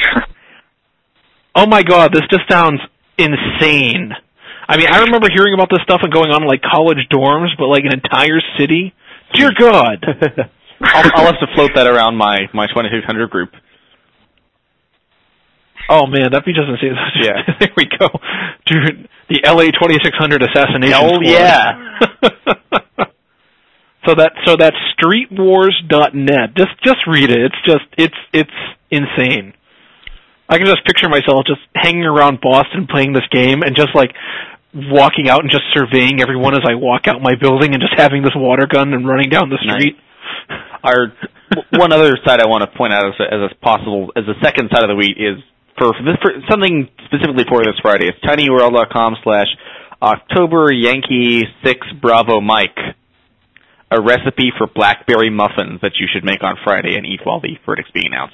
Oh my God, this just sounds insane. I mean, I remember hearing about this stuff and going on in, like, college dorms, but, like, an entire city? Dear God. I'll, I'll have to float that around my, my twenty-six hundred group. Oh, man, that be doesn't say that. Yeah. There we go. Dude, the L A twenty-six hundred assassination Oh, squad. yeah. so that so that's street wars dot net. Just just read it. It's just it's it's insane. I can just picture myself just hanging around Boston playing this game and just like walking out and just surveying everyone as I walk out my building and just having this water gun and running down the street. Nice. Our one other side I want to point out as a, as a possible as a second side of the week is for, for, this, for something specifically for this Friday. It's tinyurl dot com slash October Yankee six Bravo Mike. A recipe for blackberry muffins that you should make on Friday and eat while the verdict's being announced.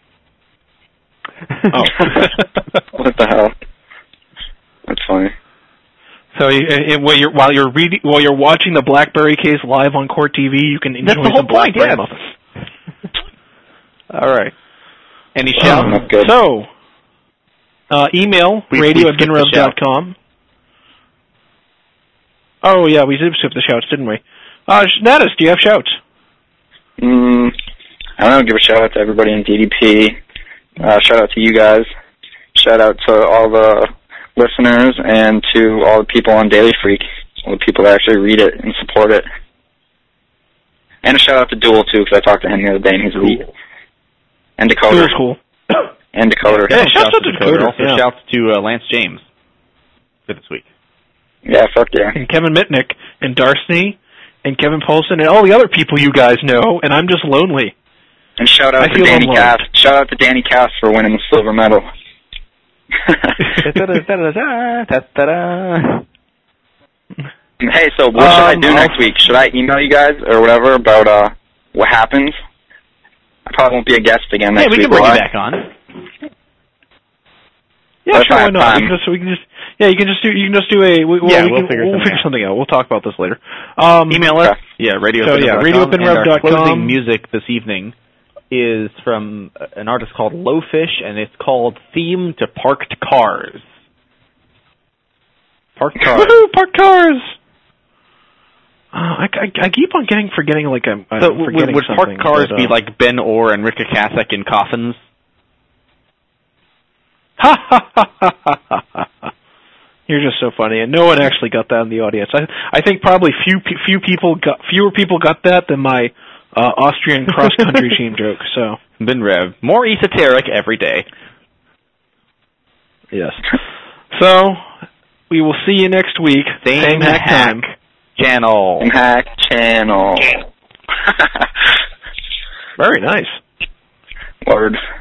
Oh. What the hell? That's funny. So uh, while you're while you're reading while you're watching the BlackBerry case live on Court T V, you can enjoy That's the whole some point, BlackBerry yeah. muffins. All right. Any shouts? Um, That's good. so, uh, email We- radio we at skipped the ginrev dot com. Oh yeah, we did skip the shouts, didn't we? Uh, Natus, do you have shouts? Mm, I don't know. Give a shout out to everybody in D D P. Uh, shout out to you guys. Shout out to all the listeners and to all the people on Daily Freak, all the people that actually read it and support it. And a shout out to Duel too, because I talked to him the other day and he's elite. And Decoder. Duel's cool. And Decoder. Yeah, shouts out to Decoder. Also, Yeah. shouts to uh, Lance James for this week. Yeah, fuck yeah. And Kevin Mitnick and Darcy and Kevin Paulson and all the other people you guys know, and I'm just lonely. And shout out I to feel Danny unloved. Cass. Shout out to Danny Cass for winning the silver medal. Hey, so what should I Um, do next I'll- week? Should I email you guys or whatever about uh what happens? I probably won't be a guest again Hey, next we week. can bring will you I? back on. Yeah, If sure, I why have not? We time. can just, we can just, yeah, you can just do, you can just do a, we, well, Yeah, we we'll can, figure we'll something figure out. something out. We'll talk about this later. Um, Email us. Okay. Yeah, radio. So, yeah, radio open rev dot com. And our closing music this evening is from an artist called Lowfish, and it's called "Theme to Parked Cars." Parked cars. Woohoo, parked cars! Uh, I, I, I keep on getting forgetting like I'm, I'm So would, forgetting would something. parked cars but, uh, be like Ben Orr and Rick Ocasek in coffins? Ha ha ha ha ha ha ha! You're just so funny, and no one actually got that in the audience. I I think probably few pe- few people got fewer people got that than my uh, Austrian cross country team joke. So Ben Rev, more esoteric every day. yes. So we will see you next week. Same, Same hack hack time. channel. Hack channel. Very nice. Word.